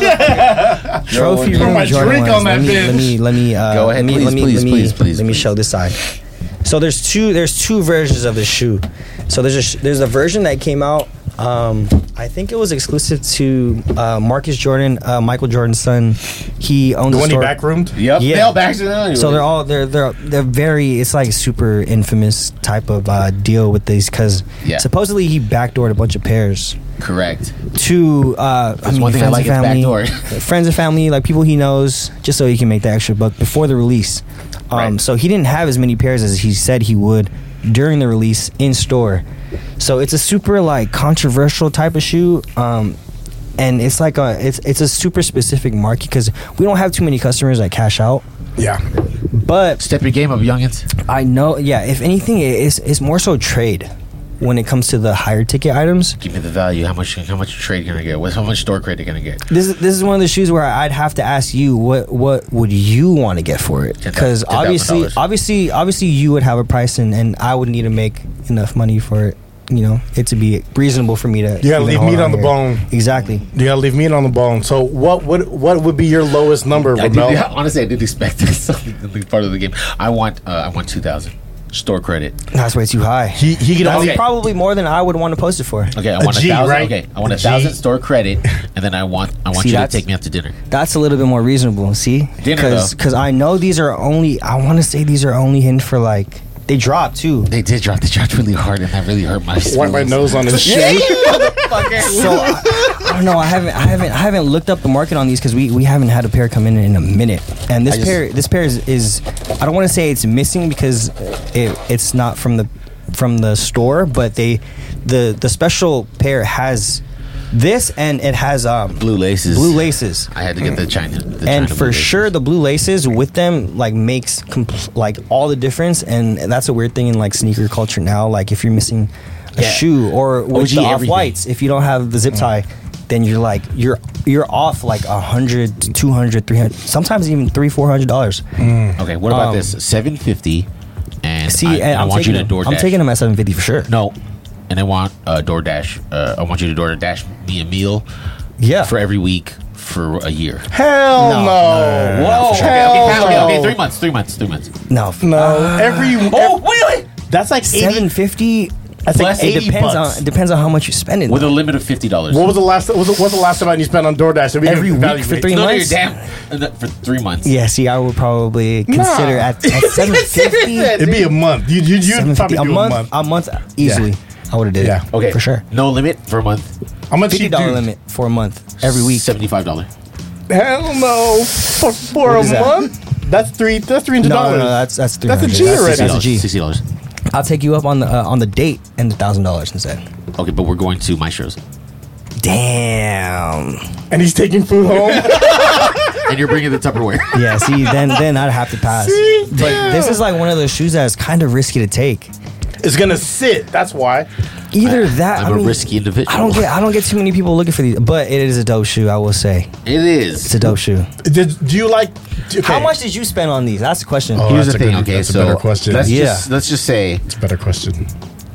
Trophy Put room. my Jordan drink ones. on that bitch. Let me. Go ahead, please. Let me show this side. So there's two versions of the shoe. So there's a version that came out. I think it was exclusive to Marcus Jordan, Michael Jordan's son. He owns The a one he store. backroomed? Yep. Yeah. They'll back to them. So they're very. It's like super infamous type of deal with these because Yeah. supposedly he backdoored a bunch of pairs correct. to one thing I like is backdoor. friends and family, like people he knows, just so he can make the extra buck before the release. Right. So he didn't have as many pairs as he said he would during the release in store. So it's a super like controversial type of shoe. And it's like it's a super specific market because we don't have too many customers that cash out. Yeah. But Step your game up, youngins. I know, yeah. If anything, it's more so trade when it comes to the higher ticket items. Give me the value. How much trade can I get? How much store credit can I get? This is one of the shoes where I'd have to ask you what would you want to get for it? Because $10,000. obviously you would have a price and I would need to make enough money for it. It to be reasonable for me to. You gotta even leave hold meat on the here. bone. Exactly. You gotta leave meat on the bone. So what would be your lowest number, Ramel? Honestly, I did expect something to be part of the game. I want 2,000 store credit. That's way too high. He could That's only probably more than I would want to post it for. Okay, I want G, 1,000. right? Okay, I want A 1,000 G. store credit, and then I want See, you to that's- take me out to dinner. That's a little bit more reasonable. See, Dinner, though. because I know these are only. I want to say these are only hidden for like they drop too. They did drop. They dropped really hard, and that really hurt my. wipe my feelings. nose on his shoe. So I don't know. I haven't looked up the market on these because we haven't had a pair come in a minute. And this pair is I don't want to say it's missing because it's not from the store, but the special pair has this and it has Blue laces. blue laces. I had to get the China. And China for blue sure, laces. the blue laces with them like makes like all the difference, and that's a weird thing in like sneaker culture now. Like if you're missing a shoe or with OG the off everything. whites, if you don't have the zip tie, then you're like you're off like $100, $200, $300, sometimes even $300-$400. Okay, what about this? $750, and See, I I'm want you to taking DoorDash. I'm taking them at $750 for sure. No, and I want DoorDash. I want you to DoorDash me a meal. Yeah. For every week for a year. Hell no. Whoa. Hell Okay. no. 3 months. 3 months. 3 months. No, No. Wait. That's like 80. $750. That's like It $80 depends bucks. on how much you spend in. With a limit of $50. What's the last amount you spent on DoorDash? So we Every can week evaluate. for 3 No, months? you're damn. For 3 months. Yeah, see, I would probably consider at $750. It'd be a month. You'd probably do a month. A month easily. I would have did Yeah. it. Okay. for sure. No limit for a month. How much you $50 do? limit for a month every week. $75. Hell no. For What a is that? month? That's $300. No, that's $300. That's a G already. That's a G. $60. I'll take you up on the date and the $1,000 instead. Okay, but we're going to Maestro's. Damn. And he's taking food home. And you're bringing the Tupperware. Yeah. See, then I'd have to pass. See? But this is like one of those shoes that is kind of risky to take. It's gonna sit. That's why. Either that. I'm I a mean, risky individual. I don't get too many people looking for these, but it is a dope shoe. I will say It is. it's a dope shoe. Do you like? Okay. How much did you spend on these? That's the question. Oh, Here's that's the a thing. good- Okay, that's a so better question. let's Yeah. just say. It's a better question.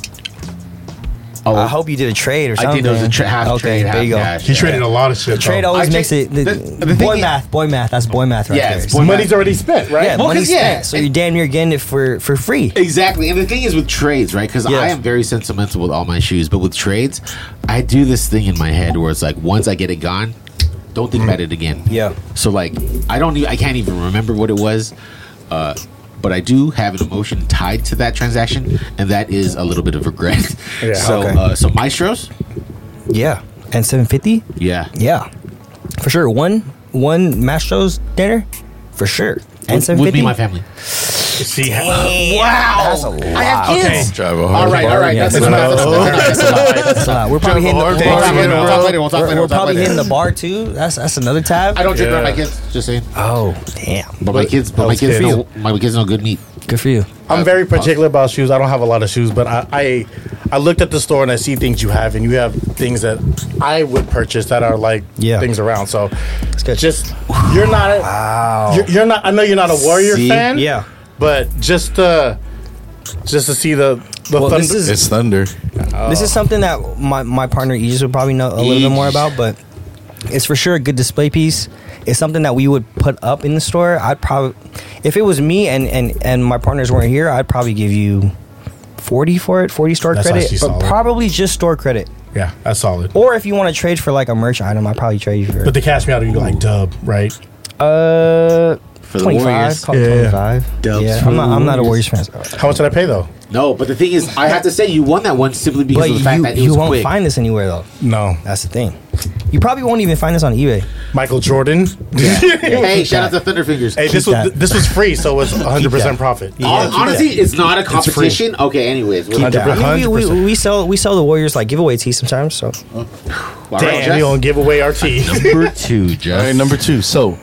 Oh, I hope you did a trade or I something. did. It was a half okay, trade, half there you go. cash. He traded a lot of shit. Trade though. always I makes checked- it. the thing Boy is- math. That's boy math right Yeah, there. it's boy Money's already spent, right? Yeah, Well, money's 'cause, yeah. spent, so you're damn near getting it for free. Exactly. And the thing is with trades, right? Because Yeah. I am very sentimental with all my shoes, but with trades, I do this thing in my head where it's like once I get it gone, don't think about it again. Yeah. So like I can't even remember what it was. But I do have an emotion tied to that transaction, and that is a little bit of regret. Yeah. So, Okay. so Maestro's, Yeah, and 750. yeah, Yeah, for sure. One Mastro's dinner, for sure. And would 750 be my family. See, Wow, That's a lot. I have kids. Drive a All hard right, all right. Yeah, That's it's enough. That's enough. That's enough. That's a lot. We're probably hitting. Hard We're bar, probably you hitting- know. We'll talk later. We'll talk later. We're We'll talk probably later. hitting the bar too. That's another tab. I don't drink around my Yeah. kids. Just saying. Oh damn! But my kids, kids. my kids know good meat. Good for you. I'm very particular about shoes. I don't have a lot of shoes, but I looked at the store and I see things you have, and you have things that I would purchase that are like Yeah. things around. So It's good. just you're not. Wow. You're not. I know you're not a Warrior See? fan. Yeah. But just to see the Well, thunder. this is It's thunder. This is something that my partner Aegis would probably know a little bit more Aegis. about, but it's for sure a good display piece. It's something that we would put up in the store. I'd probably, if it was me and my partners weren't here, I'd probably give you 40 for it, 40 store That's credit, actually but solid. probably just store credit. yeah, that's solid. Or if you want to trade for like a merch item, I'd probably trade you for But the cash me out, you like dub, right? For the 25. Warriors. Call it Yeah. 25. Dubs Yeah, for I'm not a the Warriors fan. How much did I pay though? No, but the thing is, I have to say you won that one simply because But of the fact that it you was won't quick. find this anywhere though. No, That's the thing. You probably won't even find this on eBay. Michael Jordan. Hey, shout out to Thunderfingers. Hey, this Keep was that. this was free, so it's 100% profit. Yeah, keep Honestly, it's not a competition. Okay, anyways. Keep that. I mean, we 100%. sell the Warriors like giveaway tees sometimes. So All right, Damn, Jess. you gonna give away our tea? Number 2, Jess. All right, number 2. So,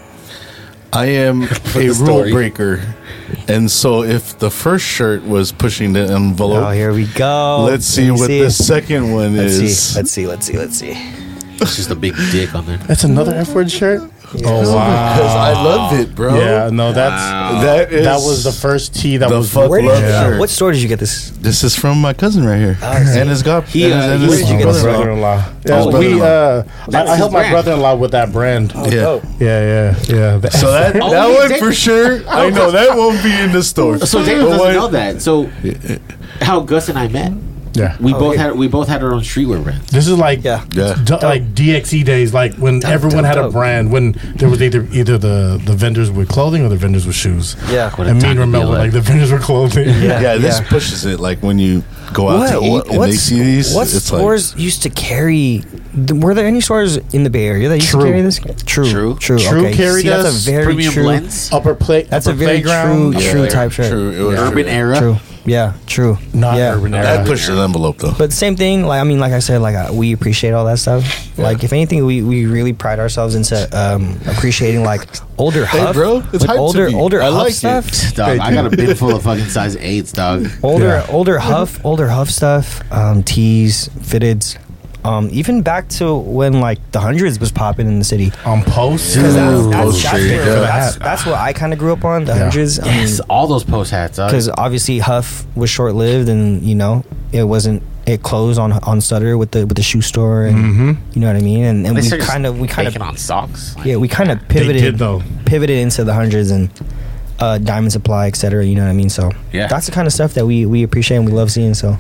I am a the rule story. breaker, and so if the first shirt was pushing the envelope, oh, here we go. let's see Let me what the second one Let's is. see. Let's see. It's just a big dick on there. That's another F word shirt. Oh Because I love it, bro. Yeah, no, that's That is that was the first tea that the was. fuck Where did love you, shirt. what store did you get this? This is from my cousin right here, and his god. He, and where his did you Oh, get my this from? brother-in-law. Yeah, Oh, we That's I his helped my brand. brother-in-law with that brand. Yeah. Yeah. So that Oh, that you one did? for sure. I know that won't be in the store. So James But doesn't when- know that. So how Gus and I met, Yeah. we both had our own streetwear brand. This is like Yeah. Yeah. like DXE days, like when everyone had a dope. brand. When there was either the vendors with clothing or the vendors with shoes. Yeah. What a And me time and to be Ramel were alive. like the vendors with clothing. Yeah, this Yeah. pushes it. Like when you go out to eat and they see these, What it's stores used to carry? Were there any stores in the Bay Area that used True. to carry this? True. True Okay. carried See, that's us. a very Premium true. blends, Upper plate. That's a upper very playground. true like, type shirt. True, it was urban true. era. True. Yeah. True. Not yeah. urban era. That pushed the envelope though. But same thing, like I said, we appreciate all that stuff. Like if anything, we really pride ourselves into appreciating like older Huff, bro, it's like hype to me. older I Huff like it. stuff. Dog, I got a bin full of fucking size 8s, dog. Older Huff stuff, tees, fitteds. Even back to when like the hundreds was popping in the city. On post. Because Post shade, yeah. that's what I kind of grew up on. The hundreds. Yes, all those post hats, dog. Because obviously Huff was short lived, and it wasn't. It closed on Sutter with the shoe store, and you know what I mean. And They we started kind of making on socks. Like, yeah, we kind of did, pivoted though. into the hundreds and Diamond Supply, etc. You know what I mean? So Yeah. that's the kind of stuff that we appreciate and we love seeing. So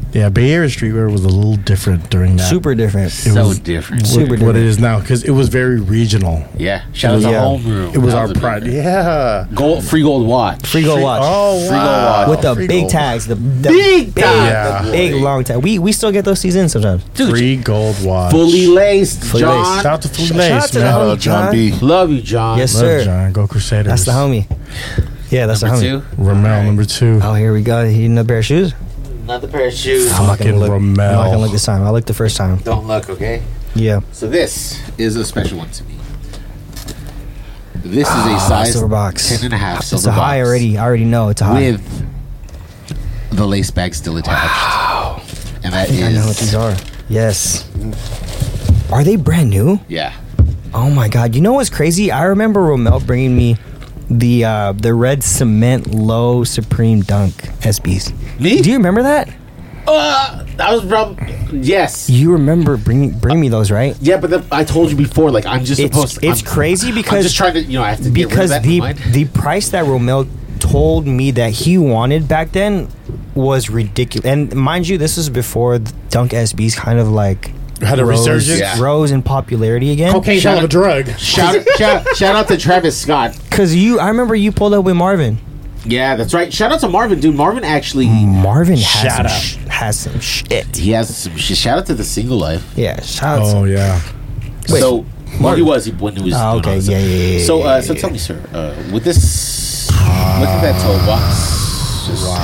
Yeah, Bay Area streetwear was a little different during that. Super different. It So was different. Super what it is now, because it was very regional. Yeah. Shout out to Yeah. Homeroom. It was That our a big pride. one. Yeah. Free gold watch. Free gold watch. Oh, Free gold wow. watch. With the Free big gold. tags, the Big big, tag. the big long tag. We still get those seasons sometimes. Dude, Free gold watch. fully laced, Fully John. laced. Shout out to Fully Shout out Laced, to the man. homie. Hello, John B. Love you, John. Yes, Love sir. John. Go Crusaders. That's the homie. Yeah, that's Number the two. homie. Ramel, number 2. Oh, here we go. He another pair of shoes. Another pair of shoes. I'm not gonna Fucking look. I'm Ramel. not gonna look this time. I looked the first time. Don't look, okay? Yeah. So this is a special one to me. This is a size silver box. 10.5 silver It's a high box already. I already know it's a high. with the lace bag still attached. And that I know what these is are. Yes. Are they brand new? yeah. Oh my god! You know what's crazy? I remember Romel bringing me the red cement low Supreme Dunk SBs. Me? Do you remember that? That was from yes. You remember bring me those, right? Yeah, but I told you before, like I'm just supposed to. It's crazy I'm because just trying to, I have to get rid of because that in my mind. the price that Romel told me that he wanted back then was ridiculous. And mind you, this was before the Dunk SBs kind of like Had a resurgence? Yeah. rose in popularity again. Cocaine's Shout not a out- drug. Shout out to Travis Scott. Because I remember you pulled up with Marvin. Yeah, that's right. Shout out to Marvin, dude. Marvin actually Marvin Shout out. has some shit. he has some shit. Shout out to the Single Life. Yeah, shout out. Oh, yeah. Wait, So well, he was when he was. Oh, doing okay, all this yeah, stuff. yeah, yeah, So, yeah, so yeah. tell me, sir, with this, look at that toe box.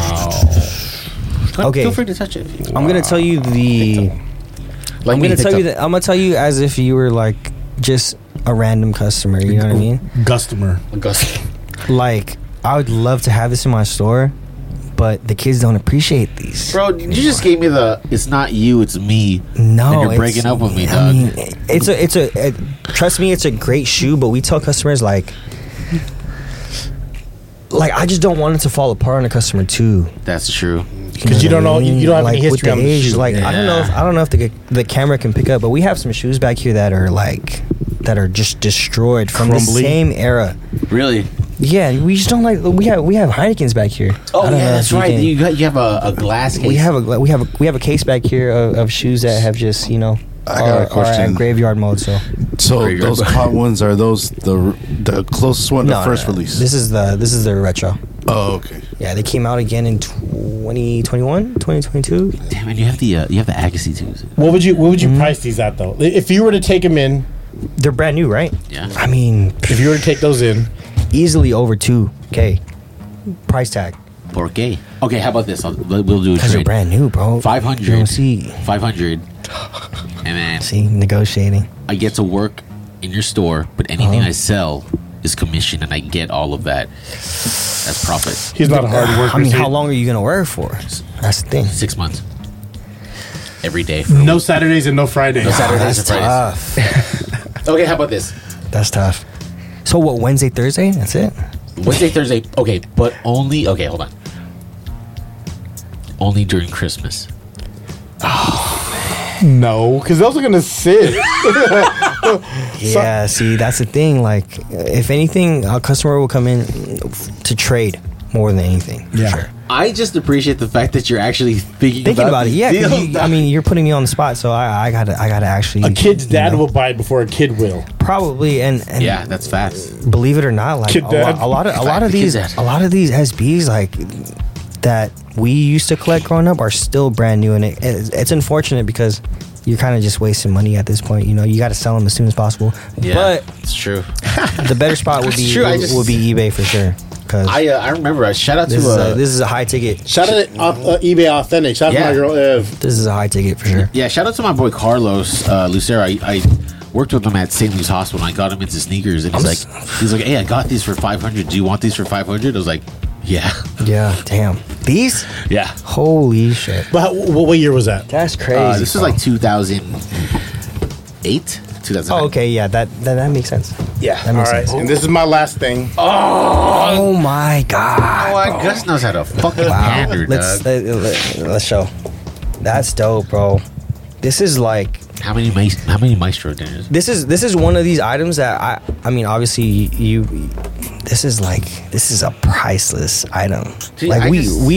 Wow. Okay. Feel free to touch it. If you I'm gonna tell you the. Like I'm me, gonna tell you TikTok. that. I'm gonna tell you as if you were like just a random customer. You know what I mean? Gustomer. Like I would love to have this in my store, but the kids don't appreciate these. Bro, you just gave me the. It's not you, it's me. No, and you're it's- breaking up with me, I dog. mean, trust me, it's a great shoe, but we tell customers like I just don't want it to fall apart on a customer too. That's true. Because you don't know, you don't have like any with history the on the age. shoe. Like I don't know, Yeah. if the camera can pick up, but we have some shoes back here that are just destroyed from the Crumbly. same era. Really? Yeah, we just don't like. We have Heineken's back here. Oh I don't know yeah, if that's right. can- You have a glass case. we have a case back here of shoes that have just I got a are question. at graveyard mode. So So Very good. those hot ones, are those the closest one to first release? This is the retro. Oh, okay. Yeah, they came out again in 2021, 2022. Damn, and you have the Agassi too. What would you price these at, though? If you were to take them in, They're brand new, right? Yeah. I mean, if you were to take those in, easily over 2K price tag Por qué? Okay, how about this? We'll do a because they're trade. brand new, bro. 500. You don't see 500. And then negotiating. I get to work in your store, but anything I sell is commission, and I get all of that. That's profit. he's not a hard worker. I mean, so how long are you gonna work for? That's the thing. 6 months. Every day. For a No week. Saturdays and no Fridays. No Saturdays and That's Fridays. tough. Okay, how about this? That's tough. So what? Wednesday, Thursday? That's it. Wednesday, Thursday. Okay, but only. Okay, hold on. Only during Christmas. No, because those are gonna sit. Yeah. See, that's the thing. Like, if anything, a customer will come in to trade more than anything. Yeah. For sure. I just appreciate the fact that you're actually thinking Thinking about it, yeah. 'Cause deal. you, I mean, you're putting me on the spot, so I gotta actually. A kid's dad you know, will buy it before a kid will. probably, and Yeah, that's fast. believe it or not, like Kid dad. a lot of Kid these dad. SBs like that we used to collect growing up are still brand new, and it's unfortunate because you're kind of just wasting money at this point. You know, you got to sell them as soon as possible. Yeah, But it's true. the better spot would That's be true, I just- would be eBay for sure. Because I remember. Shout out to this is a high ticket. Shout out eBay Authentic. Shout out Yeah. to my girl Ev. This is a high ticket for sure. yeah. Shout out to my boy Carlos Lucero. I worked with him at St. Louis Hospital. And I got him into sneakers, and he's like, hey, I got these for 500. Do you want these for 500? I was like, yeah, Yeah, damn. These? yeah. Holy shit. But what year was that? That's crazy. This was like 2008, 2009. Oh, okay, yeah, that makes sense. Yeah. That makes All right. sense. And this is my last thing. Oh my god. Oh, Gus knows how to fucking pander, Let's dog. let's show. That's dope, bro. This is like How many maestro dinners? this is one of these items that I mean obviously this is a priceless item. See, Like I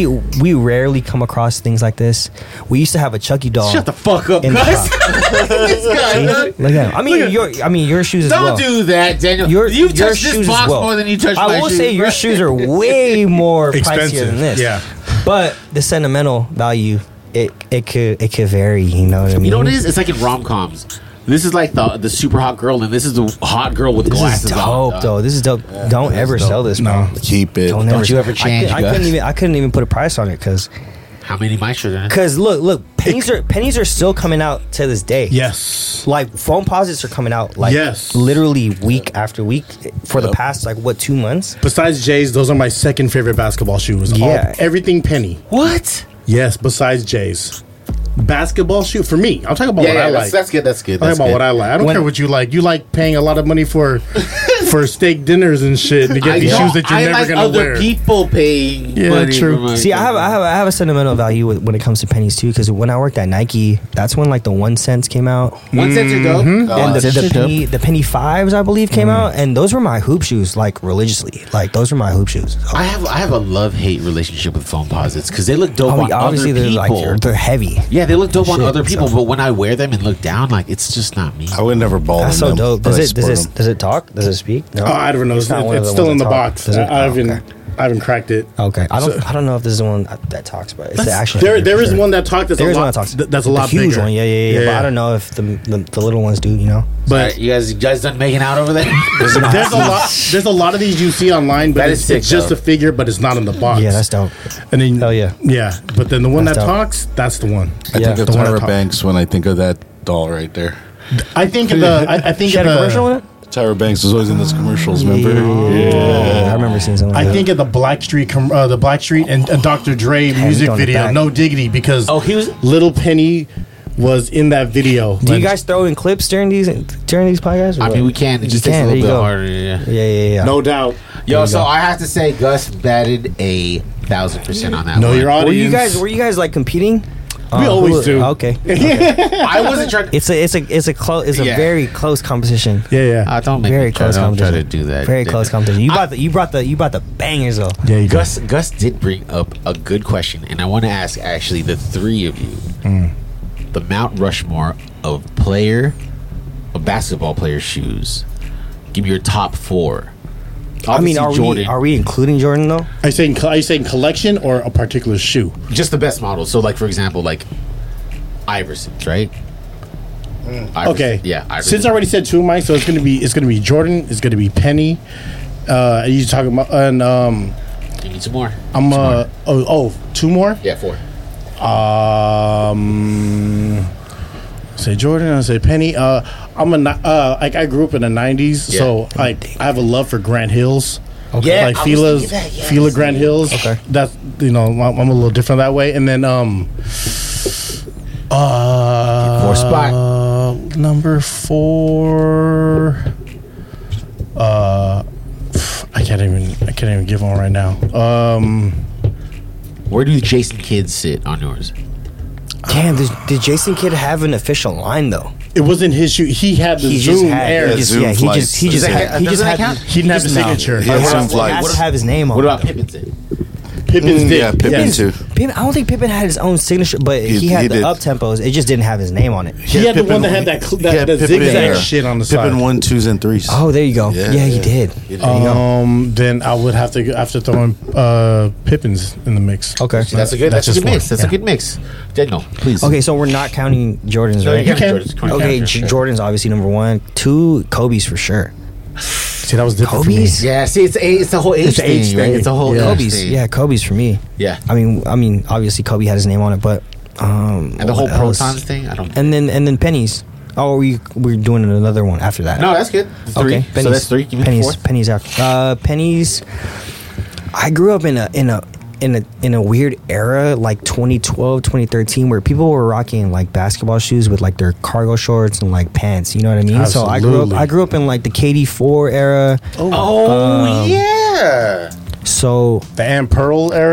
we rarely come across things like this. We used to have a Chucky doll. Shut the fuck up, in the guys. shop. This guy, look. Look at him. your shoes as Don't well. do that, Daniel. Your You touched shoes this as box well. more than you touched my I will shoes. say your shoes are way more pricier Expensive. than this. Yeah. But the sentimental value, it could vary. You know what I mean? You know what it is? It's like in rom-coms. This is like the super hot girl, and this is the hot girl with This is glasses dope, on. though. This is dope. Don't ever sell this, bro. No. Keep it. Don't you ever change, I Gus? couldn't even put a price on it because How many mice are there? look, pennies are still coming out to this day. Yes. Like phone posits are coming out like Yes. literally week after week for the past like 2 months. Besides Jay's, those are my second favorite basketball shoes. Yeah. Everything penny. What? Yes, besides Jay's. Basketball shoe for me. I'm talking about what I like. that's good. That's good. I'm talking That's about good. what I like. I don't care what you like. You like paying a lot of money for steak dinners and shit to get these shoes that you're I never like gonna other wear. people paying Yeah, money true. for my See, I have a sentimental value when it comes to pennies too, because when I worked at Nike, that's when like the 1 cents came out. 1 cent are dope. And that's the shit dope. penny fives, I believe, came out, and those were my hoop shoes, like religiously. Like those were my hoop shoes. So, I have a love-hate relationship with phone posits because they look dope on obviously other they're people. like they're heavy. Yeah, they look dope on Shit, other people, so- but when I wear them and look down, like it's just not me. I would never ball That's in so them. dope. but I Does sport it them. does it talk? Does it speak? No. Oh, I don't know. It's, not one of it's the still ones in the that talk. box. Does it? I haven't cracked it. Okay. I So- don't know if this is the one that talks, but it's the actual. There is one that talks. That's There a is lot. one that talks. That's a The lot huge bigger. one. Yeah. But I don't know if the little ones do. You know. But You guys done making out over there? there's a lot. There's a lot of these you see online, but That it's is sick, just though. a figure, but it's not in the box. Yeah, that's dope. And then Hell yeah. yeah. But then the one That's that dope. talks, that's the one. I Yeah. think of The one I Tyra talk- Banks when I think of that doll right there. I think I think She had a commercial on it. Tyra Banks was always in those commercials, remember? Yeah, I remember seeing something. I like think of the Black Street and Dr. Dre Damn, music throwing it video. back. No diggity, because Oh, he was. Little Penny was in that video. that. Do you guys throw in clips during these podcasts? or I what? mean, we can. It You just takes a can, little there bit you go. harder. Yeah. Yeah. No doubt. Yo, you so go. I have to say, Gus batted 1,000% on that. Know one. your audience. Were you guys like competing? We always do. Okay. I wasn't trying. It's a Yeah. very close competition. Yeah. Don't make Very me try, close don't try competition. to do that. Very close competition. You brought the bangers though. Yeah, you go. Gus did bring up a good question, and I want to ask actually the three of you the Mount Rushmore of basketball player shoes. Give me your top four. I mean, Obviously, are we including Jordan though? Are you saying collection or a particular shoe? just the best models? So, like for example, like Iversons, right? Iverson, Okay. yeah. Iverson. Since I already said two of mine, so it's gonna be Jordan. It's gonna be Penny. You talking about and Give me some more. I'm Some more. two more. Yeah, four. Say Jordan. I say Penny. I grew up in the '90s, Yeah. so I have a love for Grant Hills. Yeah, like I was Fila's thinking that, yes. Fila Grant Hills. Okay. That's I'm a little different that way. And then Four spot. number 4. I can't even give one right now. Where do Jason Kidd sit on yours? Damn, did Jason Kidd have an official line though? It wasn't his shoe. He had the Zoom Air. Zoom flights. He didn't have the signature. Yeah, Zoom He flights. has to have his name on. What it. about Pippin's? Pippin's did. Yeah, Pippen Yes. too. Pippen, I don't think Pippen had his own signature, but he had he the did. up tempos. It just didn't have his name on it. He had the one that had that Pippen, zigzag shit on the Pippen side. 1, 2s, and 3s. Oh, there you go. Yeah, Yeah, he yeah. did. There you go. Then I would have to throw in Pippins in the mix. Okay. That's a good just mix. one. That's Yeah. a good mix. Daniel, please. Okay, so we're not counting Jordans, No, right? you can. Okay, Jordan's obviously number 1. 2, Kobe's for sure. See, that was different Kobe's? for me. Yeah, see, it's the whole age It's the age thing, right? thing. It's a whole Yeah. age Kobe's, thing. yeah, Kobe's for me. Yeah. I mean, obviously Kobe had his name on it, but And the whole what else? protons thing, I don't. and then pennies. Oh, we're doing another one after that. No, that's good. Three. Okay, So that's three. Give me pennies. the fourth. Pennies after. Pennies. I grew up in a weird era, like 2012, 2013, where people were rocking like basketball shoes with like their cargo shorts and like pants. You know what I mean? So Absolutely. I grew up in like the KD4 era. Oh yeah. So The Ann Pearl era.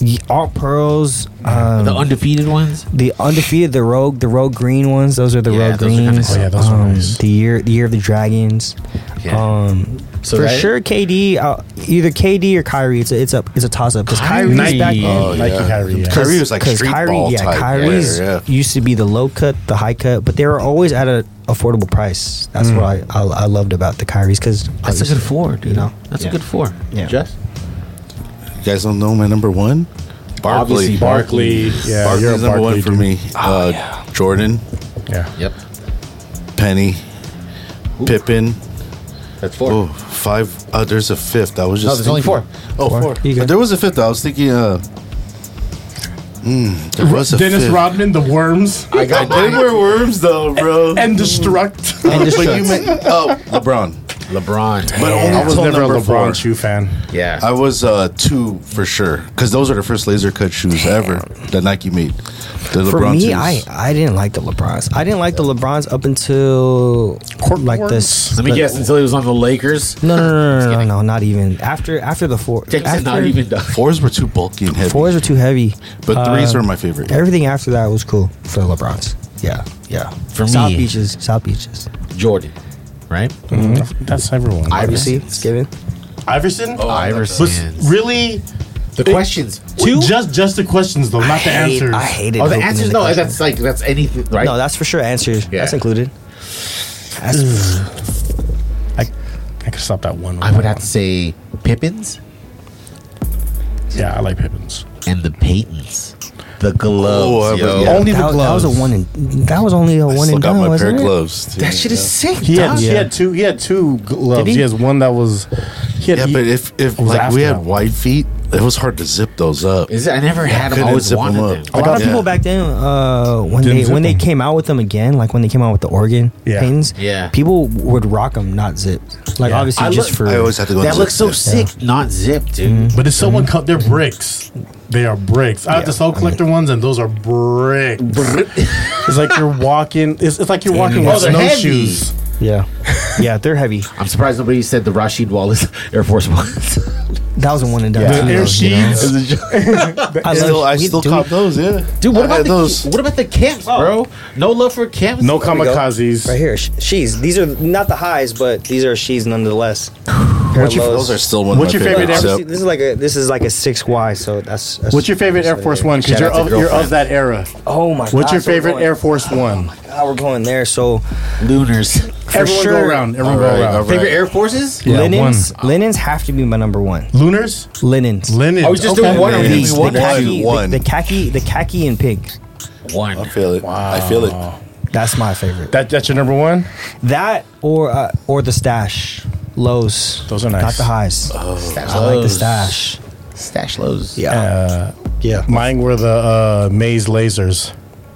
All pearls. The undefeated ones. The undefeated, the rogue green ones. Those are the Yeah, rogue those are kinda greens. cool. Oh, yeah, those are nice. The year of the dragons. Yeah. So For that- sure, KD. Either KD or Kyrie. It's a toss up because Kyrie's Nike, back then. Nike Kyrie. Yeah. Kyrie was like street ball type Kyrie's player, yeah. used to be the low cut, the high cut, but they were always at a affordable price. That's what I loved about the Kyries because That's a good four, dude. You know? That's Yeah. a good four. Yeah. Just You guys don't know my number one? Obviously, Barkley. Yeah, Barkley's you're a number one Barkley for dude. me. Jordan, Yeah. Yep. Penny, Pippen. That's four. Oh, five. There's a fifth. I was just. No, there's only thinking- four. Oh, four. You go. There was a fifth. I was thinking. There was a Dennis fifth. Rodman, the Worms, I got They were worms though, bro. and Destruct. But you meant LeBron. LeBron. But only I was till never a number LeBron four. shoe fan. Yeah. I was two for sure because those are the first laser cut shoes ever that Nike made. The For LeBron me, twos. I didn't like the LeBrons. I didn't like the LeBrons up until like this. Let me guess. Until he was on the Lakers. No, not even after the four. Jackson, After, not even done. Fours were too bulky and heavy. fours were too heavy. But threes were my favorite. Everything after that was cool for the LeBrons. Yeah. For South me- Beaches, South Beaches. Jordan. Right? That's everyone. Obviously, it's given. Iverson. Iverson. Was really The questions. Two? just the questions though, not the answers. I hated. Oh, the opening answers? the No, question. that's anything, right? No, that's for sure answers. Yeah. That's included. I could stop that one. I would have to say Pippins Yeah, I like Pippins. and the Paytons. The gloves, Oh, yo. yeah. Only the That gloves. was a one and that was only a I one still and got done. my pair Wasn't of it? gloves. That shit is sick, He had, dog. he had two. He had two gloves. Did he? He has one that was. He had, Yeah, he- but if was like after we had that. wide feet, it was hard to zip those up. Is it? I never had them. I couldn't always zip 'em wanted up. them. A lot of Yeah. people back then, when Didn't zip they them. came out with them again, like when they came out with the Oregon Yeah. Paytons, Yeah. people would rock them not zipped. Like Yeah. obviously I just look- for I always had to go. That zip looks so it. sick. Not zipped, dude. But it's so uncomfortable. They're bricks. They are bricks. I have the Soul Collector ones, and those are bricks. It's like you're walking. It's like you're walking Oh, with they're snowshoes. yeah, yeah, they're heavy. I'm surprised nobody said the Rashid Wallace Air Force Ones. That was a one and done. The too, air though, you know? sheets. I still cop those. Yeah, Dude, what I about had the those? what about the camps, bro? No love for camps. No There we go. kamikazes. Right here, she's. These are not the highs, but these are she's nonetheless. What's your, Those are still one. What's of your my favorite favorites. Air- Yep. This is like a 6Y, so that's What's your favorite Air Force One? Because Shout out to you're girlfriend. of that era. Oh my god. What's your so we're favorite going- Air Force One? Now we're going there. So Lunars. Everyone sure. go around. Everyone All go right, around. all right. Favorite Air Forces? Yeah, linens have to be my number one. Lunars. Linens. Linen. I was just doing one of Linens. these. The One. khaki, One. the khaki and pink. One. I feel it. I feel it. That's my favorite. That's your number one. That or the stash lows. Those are nice. Not the highs. Stash I like the lows. stash. Stash lows. Yeah. Yeah. Mine were the Maze lasers.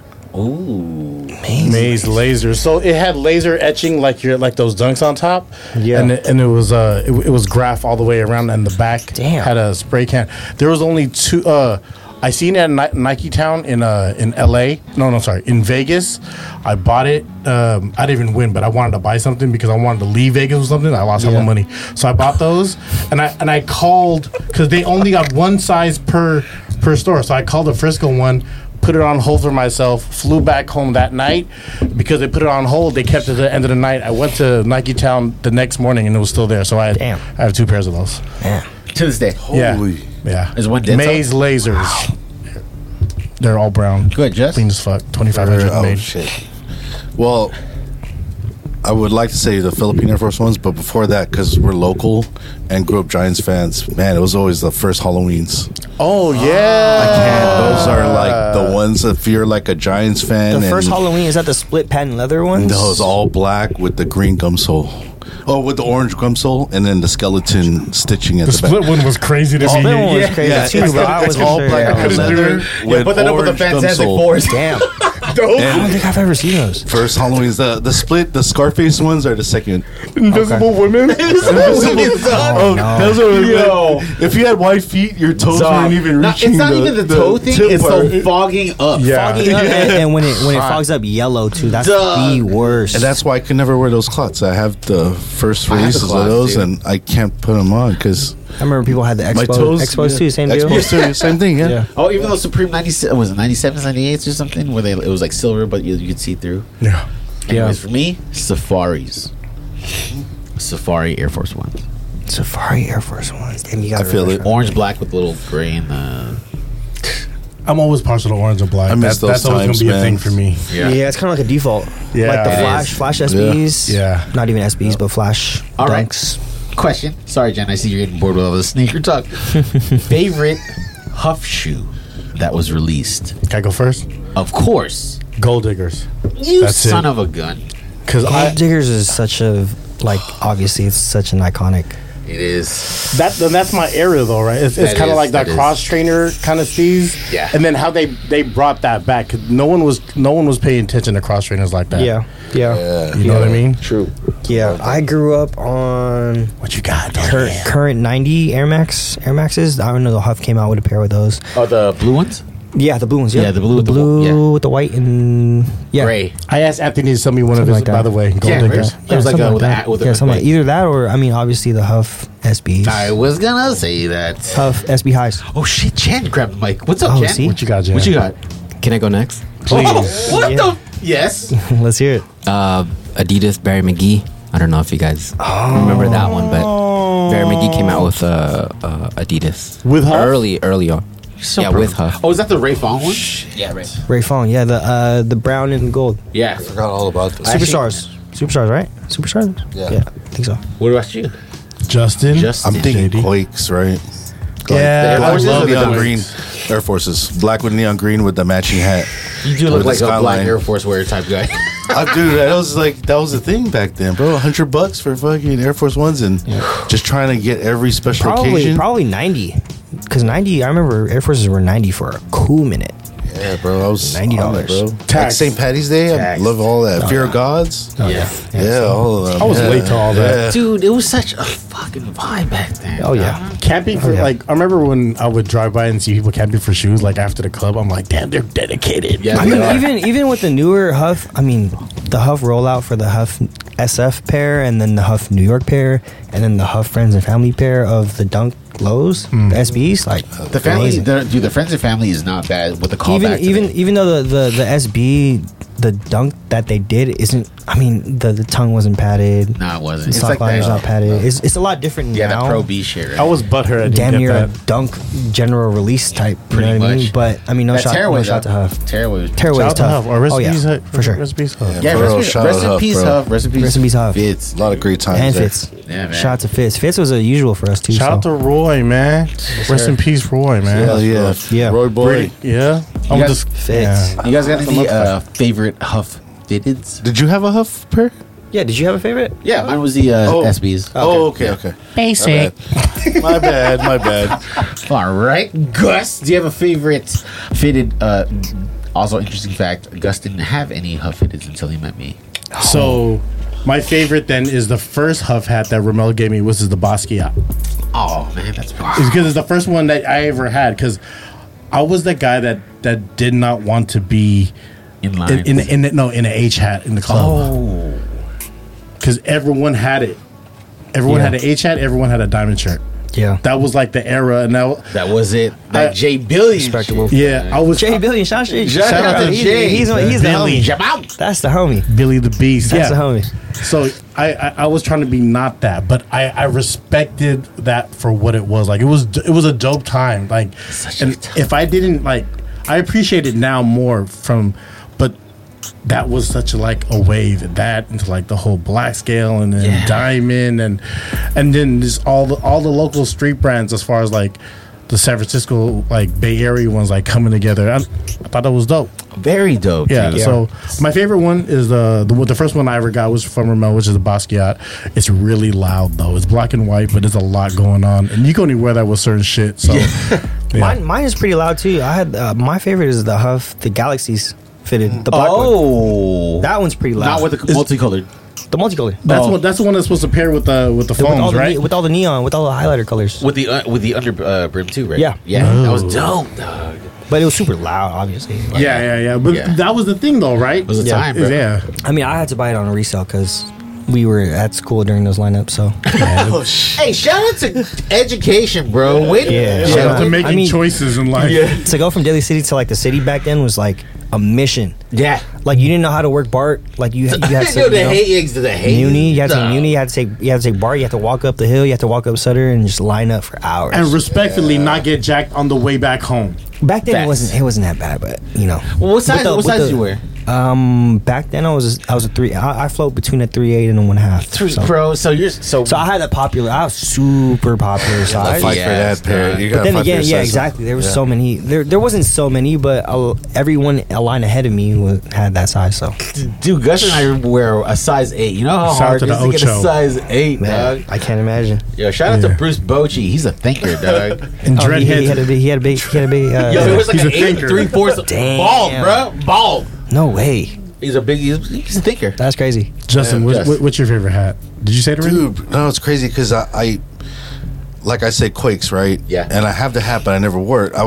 Ooh. Maze lasers. So it had laser etching like those dunks on top. Yeah. And it was graph all the way around, and the back Damn. had a spray can. There was only two. I seen it at Nike Town in LA. No, sorry, in Vegas. I bought it. I didn't even win, but I wanted to buy something because I wanted to leave Vegas with something. I lost all my money, so I bought those. And I called because they only got one size per store. So I called the Frisco one, put it on hold for myself, flew back home that night. Because they put it on hold, they kept it to the end of the night. I went to Nike Town the next morning and it was still there. So I have two pairs of those. Man. To this day. Holy. Yeah. Is one dead Maze lasers. They're all brown. Good, Jess. Clean as fuck. 2,500 Oh made. shit. Well, I would like to say the Philippine Air Force Ones, but before that, because we're local and grew up Giants fans, man, it was always the first Halloweens. Oh yeah. Those are like the ones if you're like a Giants fan. The first and Halloween is that the split patent leather ones? those all black with the green gum sole. Oh, with the orange gum sole and then the skeleton stitching at The the, split back. one was crazy to The me. split one was crazy Yeah, too, but I was it's all black I couldn't do leather it. with put that up with the orange gum Fantastic sole. Fours. Damn. I don't think I've ever seen those. First Halloween's the split. The Scarface ones are the second. Invisible women. Oh, no. those are Yo. if you had white feet, your toes Dog. weren't even No, reaching. it's not even the toe thing. tip It's part. the fogging up. Yeah. Fogging up, and when it fogs up yellow too, that's Duh. the worst. And that's why I can never wear those clots. I have the first I have the releases of clots, those, dude. and I can't put them on because I remember people had the My toes. Expos too, same deal. Expos too, same thing. Yeah. Yeah. Oh, even though Supreme 97 was it 97s, 98s or something, where it was like silver, but you could see through. Yeah. Anyways, for me, Safaris, Safari Air Force Ones, Safari Air Force Ones. Damn, you got I feel it. orange black with little gray and I'm always partial to orange and black. I miss those That's always times, gonna be a man. thing for me. Yeah, it's kind of like a default. Yeah, like the it Flash SBs. Yeah. Not even SBs, but Flash All right. dunks. Question. Sorry, Jen. I see you're getting bored with all the sneaker talk. Favorite Huff shoe that was released? Can I go first? Of course. Gold Diggers. You That's son it. of a gun. Because Gold Diggers is such a obviously it's such an iconic. It is. that's my area though, right? It's That kind of is- like that that is. cross trainer kind of steez. Yeah. And then how they brought that back. 'Cause no one was paying attention to cross trainers like that. Yeah. You know what I mean? True. Yeah. I grew up on What you got? current 90 Air Maxes. I don't know, the Huff came out with a pair of those. Oh, the blue ones? Yeah, the blue ones. Yeah, Yeah, the blue with the yeah. with the white and Gray. I asked Anthony to send me one of Something his, like that. by the way. Gold Yeah, Diggers. It was like something with that. a with yeah, a something like either that or I mean obviously the Huff SBs. I was gonna say that. Huff SB highs. Oh shit, Jen grabbed the mic. What's up, Oh, Jen? see? What you got, Jen? What you got? Can I go next? Please. Oh, what Yeah. the? Yes. Let's hear it. Adidas Barry McGee. I don't know if you guys remember that one, but Barry McGee came out with Adidas With Huff? early on. So yeah, proud. with Huff. Oh, is that the Ray Fong one? Yeah, Ray. Ray Fong, yeah, the brown and gold. Yeah. I forgot all about this. Superstars, right? Superstars? Yeah. I think so. What about you? Justin. Justin. I'm thinking JD. Quakes, right? Yeah, Air Black Forces with or the neon Dunks? green Air Forces. Black with neon green with the matching hat. You do look With like the a black skyline. Air Force wearer type guy. Dude, that was the thing back then, bro. $100 for fucking Air Force Ones and just trying to get every special occasion. Probably 90. Because 90, I remember Air Forces were 90 for a cool minute. Yeah, bro. I was $90. on it, bro. Like Tax. St. Patty's Day. Tax. I love all that. Fear of Gods. Yeah. Yeah, all of them. I was yeah. late to all that. Yeah. Dude, it was such a fucking vibe back then. Oh, yeah. Camping for yeah. like I remember when I would drive by and see people camping for shoes like after the club. I'm like, damn, they're dedicated. Yeah, I they mean, are. even with the newer Huff, I mean, the Huff rollout for the Huff SF pair and then the Huff New York pair and then the Huff Friends and Family pair of the Dunk Lows, the SBs, like The family, amazing. dude, the friends and family is not bad with the callback. even though the SB, the dunk that they did isn't. I mean, the tongue wasn't padded. No, it wasn't. The It's sock like liner's that. not padded. It's a lot different Yeah, now. that Pro B shit. Right? I was butthurt. I didn't damn get near a that. dunk general release type. You Pretty know what I mean? much. But I mean, no that shot to Huff. Tearaway was Tearaway Shout is out to tough. Huff or rest Oh in yeah, peace, for sure. Rest in peace, Huff. Yeah, For real, rest shout out in Huff, peace, bro. Huff. Rest in peace. Rest in peace, Huff. Fitz. A lot of great times And there. Fitz. Yeah, man. Shout out to Fitz. Fitz was a usual for us too. Shout out so. to Roy, man. Rest in peace, Roy, man. Hell yeah. Yeah. Roy Boy. Yeah. I'm guys- just Fitz. You guys got any motherfucker. favorite Huff fitteds? Did you have a Huff pair? Yeah, did you have a favorite? Yeah, mine was the SBs. Oh, okay. basic. My bad. My bad. All right, Gus, do you have a favorite fitted? Also, interesting fact: Gus didn't have any Huff fitteds until he met me. So, my favorite then is the first Huff hat that Ramel gave me, which is the Basquiat. Oh man, that's pretty. It's because it's the first one that I ever had. Because I was the guy that did not want to be In line. in an H hat in the club. Oh, Because everyone had it. Everyone Yeah. had an H hat. Everyone had a diamond shirt. Yeah. That was like the era, and now that was it. That I- Jay Billion. Respectable. shit. yeah, I was Jay Billion, shout out to Jay. He's the Billy. homie. Jam out. That's the homie. Billy the Beast. That's yeah, the homie. So I was trying to be not that, but I respected that for what it was. Like it was a dope time. Like, Such a and time. if I didn't like, I appreciate it now more from, but that was such like a wave. That into like the whole black scale and then Yeah. diamond and then just all the local street brands as far as like the San Francisco like Bay Area ones like coming together. I thought that was dope. Very dope. Yeah, dude. so my favorite one is the first one I ever got was from Ramel, which is the Basquiat. It's really loud though. It's black and white, but there's a lot going on, and you can only wear that with certain shit. So, yeah. Mine is pretty loud too. I had my favorite is the Huff, the Galaxies fitted, the black one. Oh, That one's pretty loud. not with the multicolored. the multicolored. That's the one that's supposed to pair with the With all phones, the right? with all the neon, with all the highlighter colors. With the under brim too, right? Yeah. yeah, that was dope, dog. But it was super loud, obviously. Like, yeah. But Yeah. that was the thing, though, right? It was a Yeah. time, bro. Yeah. I mean, I had to buy it on a resale because we were at school during those lineups. So Hey, shout out to education, bro. Wait, Yeah. Shout out to I making mean- choices in life. to go from Daly City to like the city back then was like a mission. yeah. Like you didn't know how to work BART. Like you had to Yo, the hay eggs to the hay. Muni. You had to take Muni. You had to take BART. You had to walk up the hill. You had to walk up Sutter and just line up for hours. And respectfully, not get jacked on the way back home. Back then Facts. it wasn't that bad, but you know. Well, what size? With the- What with size the- did you wear? Back then I was a 3. I float between a 3.8 and a 1.5. So. Bro, so you're so. So I had a popular. I was super popular size. Fight for Yes, that pair. You But gotta then fight for again, your yeah, size. exactly. There was so many. There wasn't so many, but everyone a line ahead of me had that size. So Dude, Gus and I wear a size 8. You know how Shout out hard to it is the to get a Ocho. size 8, man, dog. I can't imagine. Yo, shout out to Bruce Bochy. He's a thinker, dog. And Oh, he dreadheads. had a big. He had a big. Yo, he was like He's an a 8 thinker. 3/4 Damn. bald, bro. Bald. No way. He's a big. He's a thinker. That's crazy. Justin, Yeah, what's your favorite hat? Did you say it already? Dude, no, it's crazy because I like I say Quakes, right? Yeah. And I have the hat, but I never wore it. I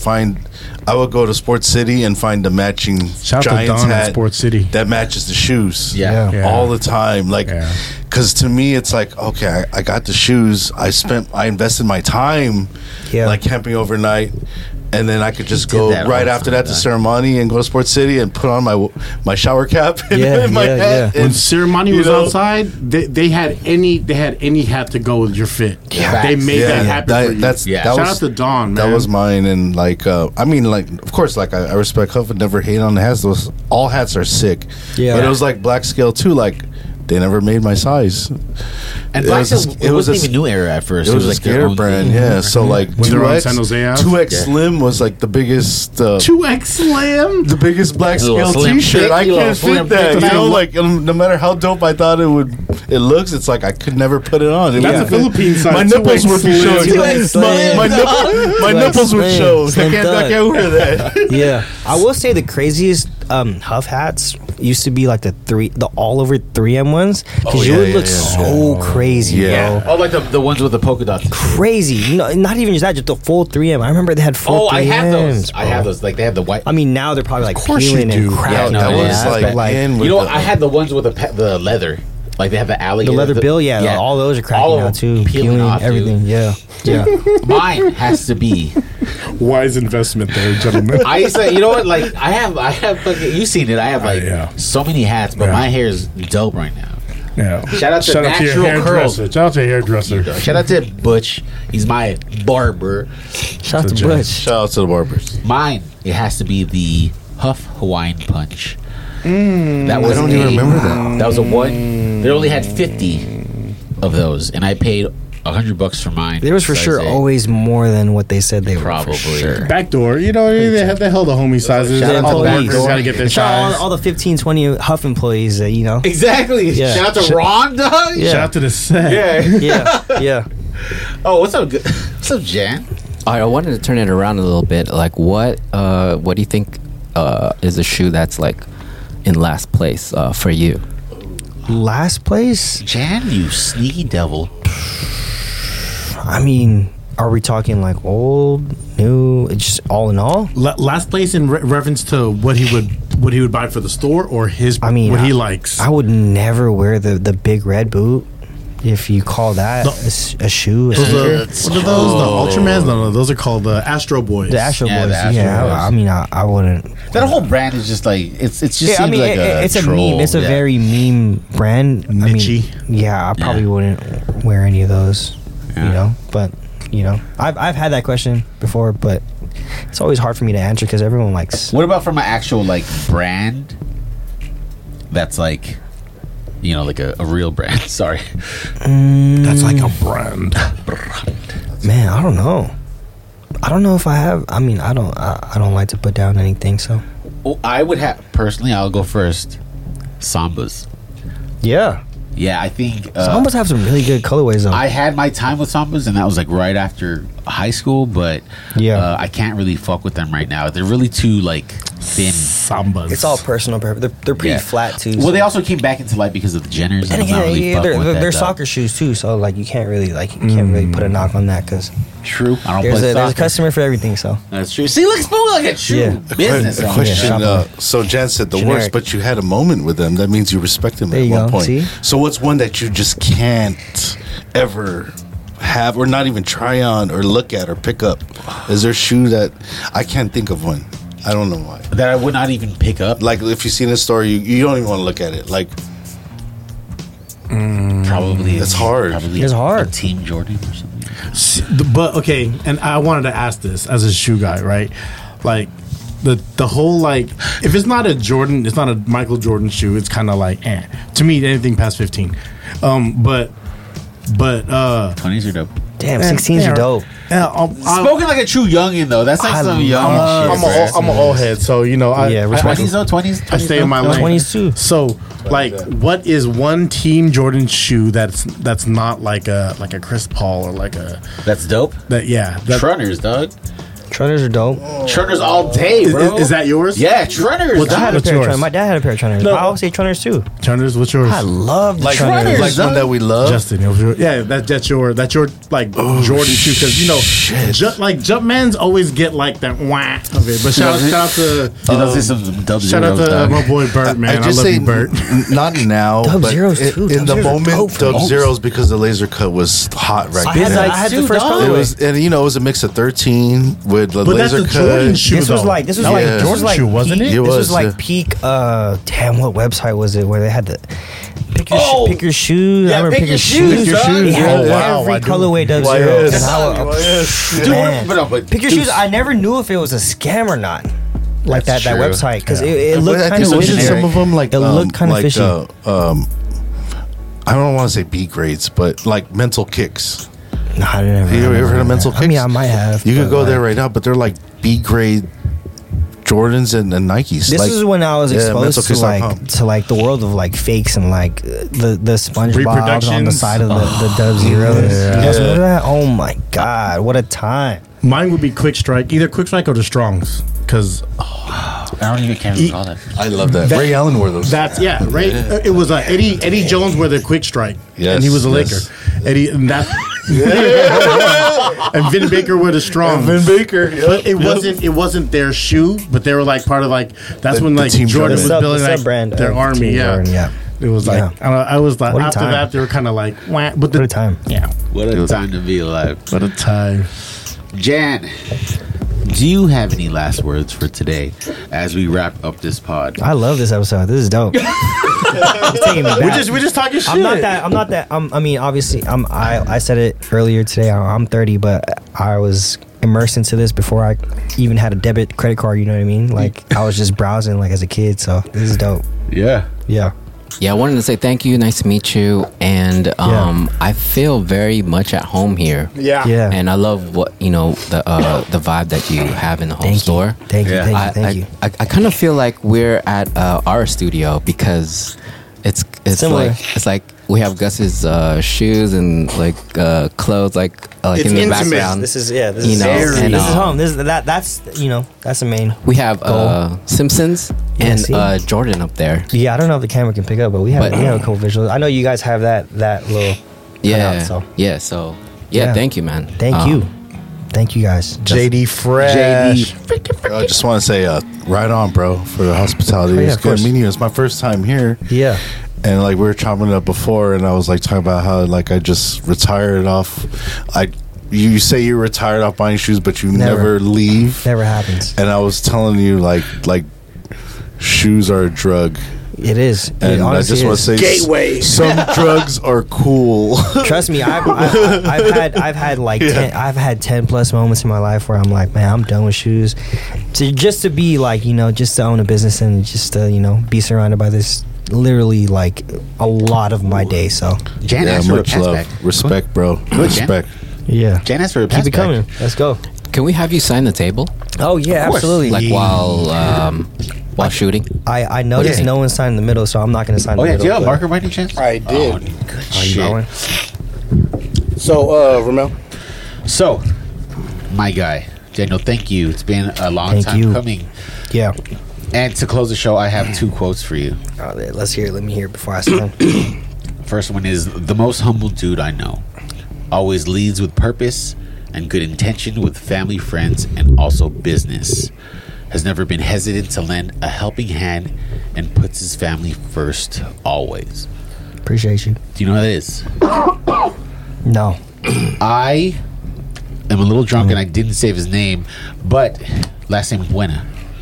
would go to Sports City and find the matching Shout out to Giants Don at hat Sports City. that matches the shoes. Yeah. Yeah. All the time. Like, Yeah. because to me, it's like, okay, I got the shoes. I invested my time, Yeah. like camping overnight. And then I could just did go that all right the after time, that to dog. ceremony and go to Sports City and put on my shower cap and Yeah, my yeah, hat. yeah. When And, ceremony you was know, outside, they had any hat to go with your fit. Yeah. They made yeah, that happen for you. that's Yeah. that Shout was out to Dawn, man. that was mine. And like, I mean, like, of course, like I respect Huff and never hate on the hats. Those all hats are sick. Yeah. but it was like Black Scale too. Like they never made my size. And It Black was a- Scale, it it was wasn't a- even new era at first. It was a like their skater own brand, thing. yeah. So like When they were on 2X, San Jose Ave? 2X Yeah. Slim was like the biggest, 2X Slam. the biggest Black Little Scale slim T-shirt. thick, I little can't slim fit that. thick. You know, like no matter how dope I thought it looks, it's like I could never put it on. It That's would- a Philippine size. My nipples 2X would be Slim. showing. 2X Slim. My 2X nipples would Slim. show. I Slim can't thug. wear that. Yeah, I will say the craziest Huff hats used to be like the all over 3M ones because Oh, you yeah, would yeah, look yeah. so crazy, Yeah. bro. Oh, like the ones with the polka dots. Crazy. No, not even just that, just the full 3M. I remember they had full Oh, 3Ms. I have those. I bro. have those. Like they have the white. I mean, now they're probably like course you peeling and do. cracking. Yeah, no, that it was is. like, but like in with You know, the- I had the ones with the leather. Like they have the alligator. the leather bill, yeah, all those are All cracking of now them too, peeling off, dude. everything. Yeah, yeah. Mine has to be. Wise investment there, gentlemen. I used to, you know what? Like I have fucking. You seen it? I have like yeah. so many hats, but Yeah. my hair is dope right now. Yeah. Shout out to your Natural Curls. hairdresser. Shout out to your hairdresser. Shout out to Butch. He's my barber. Shout out to Jazz. Butch. Shout out to the barbers. Mine, it has to be the Huff Hawaiian Punch. That I don't even remember that. That was a one. They only had 50 of those, and I paid $100 for mine. There was for Size sure 8. always more than what they said they were. Probably. For sure. Backdoor, you know, they held the homie sizes. Shout out All to the Backdoor. workers got to get their Shout out size. all the 15, 20 Huff employees that, you know. Exactly. Yeah. Shout out to Ron, dog. Yeah. Shout out to the set. Yeah. Yeah, yeah. Oh, what's up? What's up, Jan? All right, I wanted to turn it around a little bit. Like, what do you think is a shoe that's like in last place for you? Last place? Jan, you sneaky devil. I mean, are we talking like old, new, just all in all? Last place in reference to what he would buy for the store or his. I mean, what he likes. I would never wear the big red boot. If you call that a shoe, Those are, what are those? The Ultramans? No, those are called the Astro Boys. the Astro Yeah, Boys. the Astro Yeah, Boys. I mean, I wouldn't. That whole brand is just like it's just Yeah, I seems mean, like it's a troll. meme. It's a Yeah. very meme brand. I mean, Niche-y. yeah, I probably Yeah. wouldn't wear any of those. Yeah. You know, but you know, I've had that question before, but it's always hard for me to answer because everyone likes. What about from an actual like brand? That's like, you know, like a real brand. Sorry. That's like a brand. Man, I don't know. I don't know if I have. I mean, I don't like to put down anything. So Oh, I would have personally. I'll go first. Sambas. yeah, Yeah, I think some must have some really good colorways though. I had my time with Sambas, and that was like right after high school, but I can't really fuck with them right now. They're really too like thin. Sambas. It's all personal. They're pretty flat too. Well, they also came back into life because of the Jenners. And I'm not really fucking with that, they're though. soccer shoes too. So like you can't really put a knock on that because True. I don't play there's soccer. a customer for everything. So That's true. See, look, at you. Yeah. Business. A owner. question. Yeah. So Jan said the Generic. worst, but you had a moment with them. That means you respect them There at you one go. point. See? So what's one that you just can't ever have, or not even try on, or look at, or pick up? Is there a shoe that I can't think of one? I don't know why. That I would not even pick up. Like if you see in a store, you don't even want to look at it. Like Probably. It's hard. Probably It's hard. A Team Jordan or something. But okay, and I wanted to ask this as a shoe guy, right? Like the whole like, if it's not a Jordan, it's not a Michael Jordan shoe. It's kind of like, to me, anything past 15. But 20s are dope. damn, 16s are dope. Yeah, Spoken like a true youngin though. That's like I some love- young I'm shit. an old head, so you know, Yeah, I 20s though. 20s. I stay in my lane. 20s too. So, like, what is one Team Jordan shoe that's not like a Chris Paul or like a That's dope. that? Yeah, that, Trunners, dog. Trunners are dope. Trunners all day, is, bro. is that yours? Yeah, Trunners. What's I had a What's pair of yours? Trunners. My dad had a pair of Trunners. No. I always say Trunners too. Turners. What's yours? I love the like Trunners. like one that we love. Justin, it was your, yeah, that's your like Jordan shoe because you know, like Jumpmans always get like that wah of it. But shout out to some dub shout out zeros, to dog. my boy Bert, man. I, love you, Bert. Not now, Dub but Zeros too. in Dub the Zeros are moment, dope. Dub Zeros because the laser cut was hot right I had, there. I had the Dude, first dog. It colorway. was, and you know, it was a mix of 13 with the But that's laser a cut. Jordan shoe. This was though. like Yeah. This was like shoe, wasn't peak, it? It This was was, like yeah. peak. Damn, what website was it where they had the pick your Oh! pick your shoes? Yeah, I remember Pick Your Shoes, Pick Your dog. They had Oh, wow, every I do. colorway Dub Why, Zeros. yes. And I Why, yes. Dude, man, but Pick Your dude, Shoes. I never knew if it was a scam or not. Like that That's true. website because Yeah. it But looked I kind of think fishy. some of them like It looked kind of like, fishy. I don't want to say B grades, but like mental kicks. No, I never. You ever heard of mental I mean, kicks? I might have. You but could go like, there right now, but they're like B grade Jordans and Nikes. This like, is when I was exposed to mentalkicks.com. like the world of like fakes and like the SpongeBob's on the Reproductions. side of the Dub Zeros. Yeah. You guys remember that? Oh my god, what a time! Mine would be Quick Strike, either Quick Strike or the Strongs, because I don't even can't recall that. I love that. That- Ray Allen wore those. that's right. It was Eddie Jones wore the Quick Strike, Yes, and he was a Laker. yes. Eddie and that. And Vin Baker were the Strongs. Baker. But it wasn't their shoe, but they were like part of like that's The- when the like Team Jordan Jordan. was building The like sub-brand their of army. Team Yeah. Jordan, yeah. It was like I was like What a after time. that they were kind of like wah, but the What a time! Yeah, What a time to be alive. what a time. Jan, do you have any last words for today as we wrap up this pod? I love this episode. This is dope. It's taking me back. We just talking shit. I'm not that. I mean, obviously, I said it earlier today. I'm 30, but I was immersed into this before I even had a debit credit card. You know what I mean? Like I was just browsing like as a kid. So this is dope. Yeah. Yeah. Yeah, I wanted to say thank you. Nice to meet you. And I feel very much at home here. Yeah. Yeah. And I love what the vibe that you have in the home store. Thank you. Yeah. Thank you. I kind of feel like we're at our studio because it's Similar. like we have Gus's shoes and like clothes like It's in the intimate. background. This is this You is know, this and, is um, home. That's that's the main. We have Goal. Simpsons Yeah, and see? Jordan up there. Yeah, I don't know if the camera can pick up, but we have a cool visual. I know you guys have that little. Yeah, cutout, so so yeah. Thank you, man. thank you, thank you guys. JD Fresh. I just want to say, right on, bro, for the hospitality. Oh, yeah, It's of good course. meeting you. It's my first time here. Yeah. And like we were chopping it up before, and I was like talking about how like I just retired off. You say you're retired off buying shoes, but you never leave. Never happens. And I was telling you like shoes are a drug, It is. and It I honestly just want to is. say Gateway. some drugs are cool. Trust me, I've had like 10 plus moments in my life where I'm like, man, I'm done with shoes. To be like, just to own a business and just to, be surrounded by this literally like a lot of my day. So Jan Yeah, asked for a much pass love, back. respect, bro, Jan. respect. yeah, Jan asked for a pass keep it back. coming. Let's go. Can we have you sign the table Oh yeah, course. absolutely. like while shooting? I noticed no one signed in the middle, so I'm not going to sign Oh in yeah, the do you have middle. a marker by any chance? I did. Oh, good Are you shit. going? So, Ramel, So, My guy, Daniel, thank you. It's been a long Thank time you. coming. Yeah. And to close the show, I have 2 quotes for you. Let's hear it. Let me hear it before I stand. First one is, the most humble dude I know always leads with purpose and good intention with family, friends, and also business. Has never been hesitant to lend a helping hand and puts his family first always. Appreciate you. Do you know who that is? No. I am a little drunk and I didn't save his name, but last name Buena.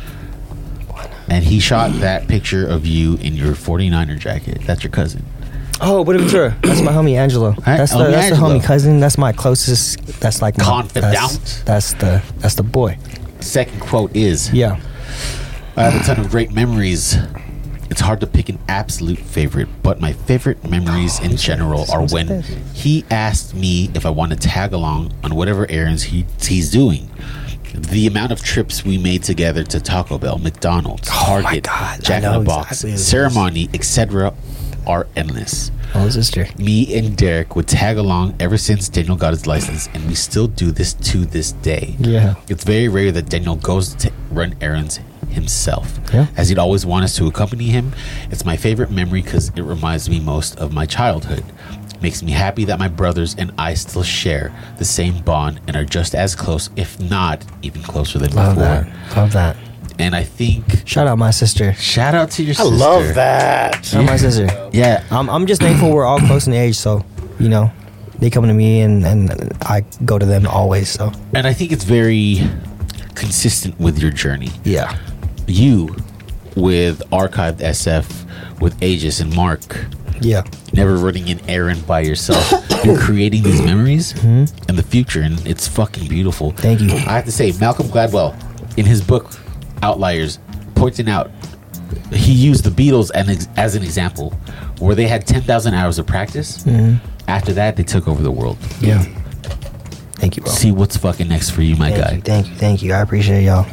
And he shot that picture of you in your 49er jacket. That's your cousin. Oh, Buenaventura. That's my homie Angelo. That's the Angelo. homie cousin. That's my closest. That's like my Confidant. That's the boy. Second quote is, Yeah. I have a ton of great memories. It's hard to pick an absolute favorite, but my favorite memories in general are when he asked me if I want to tag along on whatever errands he's doing. The amount of trips we made together to Taco Bell, McDonald's, Target, God, Jack I in the know Box, exactly what it is. Ceremony, etc. are endless. Oh, sister. Me and Derek would tag along ever since Daniel got his license, and we still do this to this day. Yeah. It's very rare that Daniel goes to run errands himself, Yeah. as he'd always want us to accompany him. It's my favorite memory because it reminds me most of my childhood. Makes me happy that my brothers and I still share the same bond and are just as close, if not even closer than Love before. that. Love that. And I think, Shout out my sister. shout out to your I sister. love that. Shout out my sister. Yeah. I'm just thankful we're all close in age, so you know, they come to me and I go to them always. So And I think it's very consistent with your journey. yeah. You, with Archived SF, with Aegis and Mark, Yeah. never running an errand by yourself. You're creating these memories in the future, and it's fucking beautiful. Thank you. I have to say, Malcolm Gladwell, in his book Outliers, pointing out he used the Beatles as an example, where they had 10,000 hours of practice. After that, they took over the world. Yeah. Thank you, bro. See what's fucking next for you, my guy. Thank you. I appreciate y'all.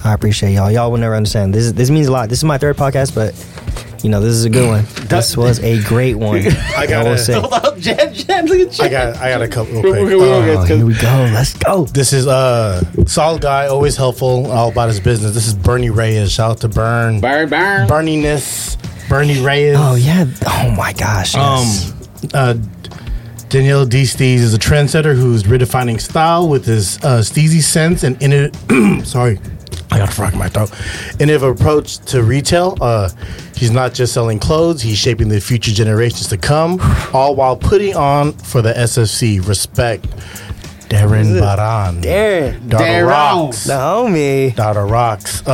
Y'all will never understand. This means a lot. This is my 3rd podcast, but you know, this is a good one. This was a great one. I gotta- will say. Hold up, Jen, look at I you. got a couple real quick. Oh, here we go. Let's go. This is solid guy, always helpful, all about his business. This is Bernie Reyes. Shout out to Burn. Bernie-ness. Bernie Reyes. Oh yeah. Oh my gosh. Yes. Danielle D. Steez is a trendsetter who's redefining style with his steezy sense and sorry, I got a frog in my throat. Innovative approach to retail. He's not just selling clothes; he's shaping the future generations to come, all while putting on for the SFC. Respect, Darren Baran. Darren. Daughter rocks. The homie. Daughter rocks.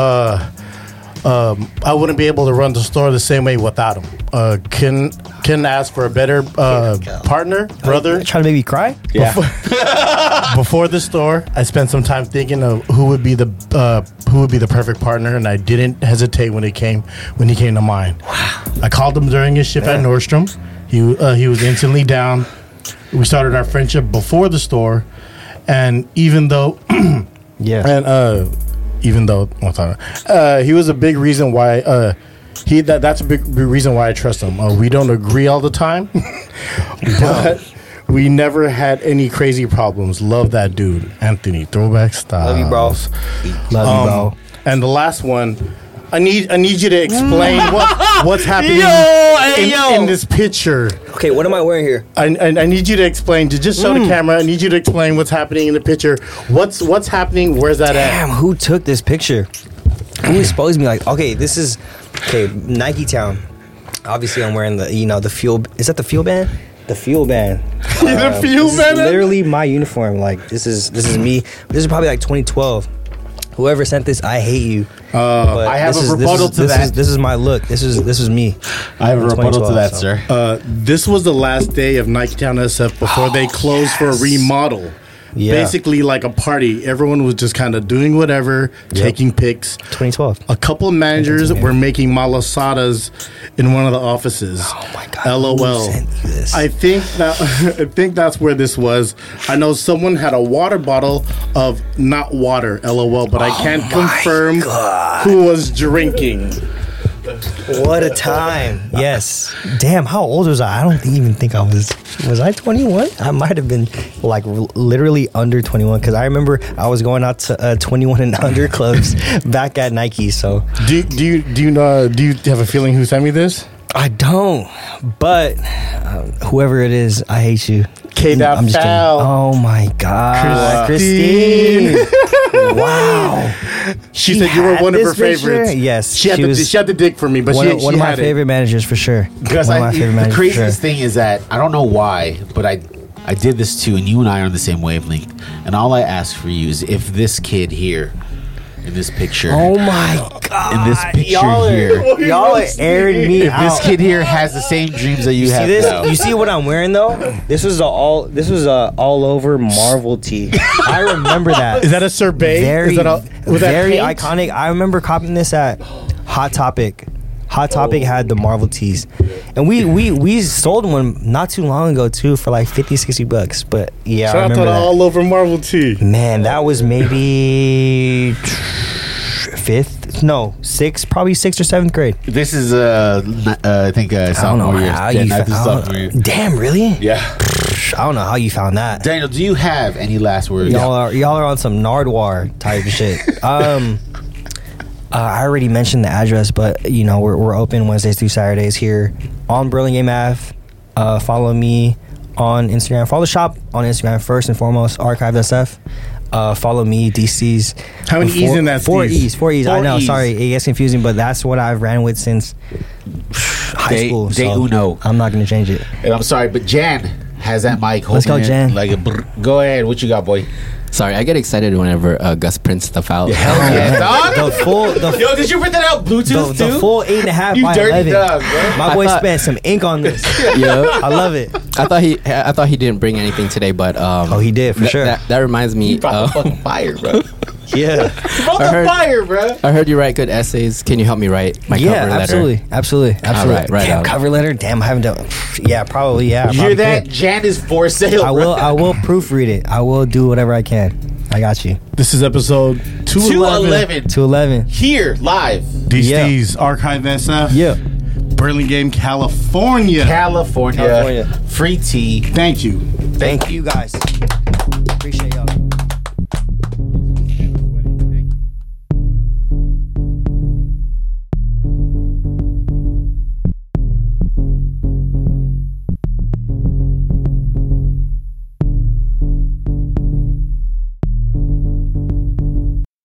I wouldn't be able to run the store the same way without him. Couldn't ask for a better partner, brother. Trying to make me cry? Yeah. Before the store, I spent some time thinking of who would be the perfect partner, and I didn't hesitate when he came to mind. I called him during his shift at Nordstrom. He was instantly down. We started our friendship before the store, and even though he was a big reason why that's a big reason why I trust him. We don't agree all the time, but we never had any crazy problems. Love that dude, Anthony. Throwback style. Love you, bro. Love you, bro. And the last one, I need you to explain what's happening in this picture. Okay, what am I wearing here? I need you to explain. To just show the camera. I need you to explain what's happening in the picture. What's happening? Where's that at? Damn, who took this picture? Who exposed me? Like, okay, this is Nike Town. Obviously, I'm wearing the fuel. Is that the fuel band? The fuel band. The fuel this band? Is literally my uniform. Like, this is me. This is probably like 2012. Whoever sent this, I hate you. But I have a rebuttal to that. This is my look. This is me. I have a rebuttal to that, so. sir. This was the last day of Nike Town SF before they closed for a remodel. Yeah. Basically, like a party. Everyone was just kind of doing whatever, taking pics. 2012. A couple of managers were making malasadas in one of the offices. Oh my God, LOL. who sent you this? I think that's where this was. I know someone had a water bottle of not water. LOL. But I can't confirm who was drinking. What a time. Yes. Damn, how old was I? I don't even think I was. Was I 21? I might have been like literally under 21 because I remember I was going out to 21 and under clubs back at Nike. So Do you have a feeling who sent me this? I don't, but whoever it is, I hate you. K-Dot I'm just kidding. Foul. Oh my God, Christine! Wow, She said you were had one of this her picture? favorites. Yes, she had the dick for me, but one she of my had it. favorite managers for sure. Because One of my favorite the managers for craziest sure. thing is that I don't know why, but I did this too, and you and I are on the same wavelength. And all I ask for you is if this kid here, in this picture, Oh my God! in this picture here, y'all are airing me if out. this kid here has the same dreams that you, See have this? now. You see what I'm wearing though? This was a all over Marvel tee. I remember that. Is that a sorbet? Very, Is that with that very paint? iconic. I remember copying this at Hot Topic. Hot Topic had the Marvel tees, and we sold one not too long ago too for like $50-$60. But yeah, I Shout out to remember the that. all over Marvel tee. Man, that was maybe probably sixth or seventh grade. This is I think I don't know sophomore year. how Yeah, you no, this is found. sophomore year. Damn, really? Yeah. I don't know how you found that. Daniel, do you have any last words? Y'all are on some Nardwar type of shit. I already mentioned the address, but you know we're open Wednesdays through Saturdays here on Burlingame Ave. Follow me on Instagram. Follow the shop on Instagram first and foremost. Archive SF. Follow me, DC's. How many E's in that? Four Steez? E's. I know. E's. Sorry, it gets confusing, but that's what I've ran with since high Day school. uno. I'm not gonna change it. And I'm sorry, but Jan has that mic. Let's go, holding it Jan. Like a brr. Go ahead. What you got, boy? Sorry, I get excited whenever Gus prints stuff out. Hell yeah, dog. Yo, did you print that out Bluetooth The too? full 8.5 You by dirty 11. dog, bro. My I boy thought- spent some ink on this. Yeah. I love it. I thought he didn't bring anything today, but Oh, he did for sure. That reminds me. You brought the fucking fire, bro. Yeah, You brought I the heard- fire, bro. I heard you write good essays. Can you help me write my yeah, cover letter? absolutely. right Damn, on. cover letter. Damn, I haven't done. Yeah, probably. Yeah, You hear that? Jan is for sale. I will. I will proofread it. I will do whatever I can. I got you. This is episode 211. 211. Here, live. DC's Archive SF. Yeah. Burlingame, California. California. California. Free tea. Thank you. Thank you guys. Appreciate y'all.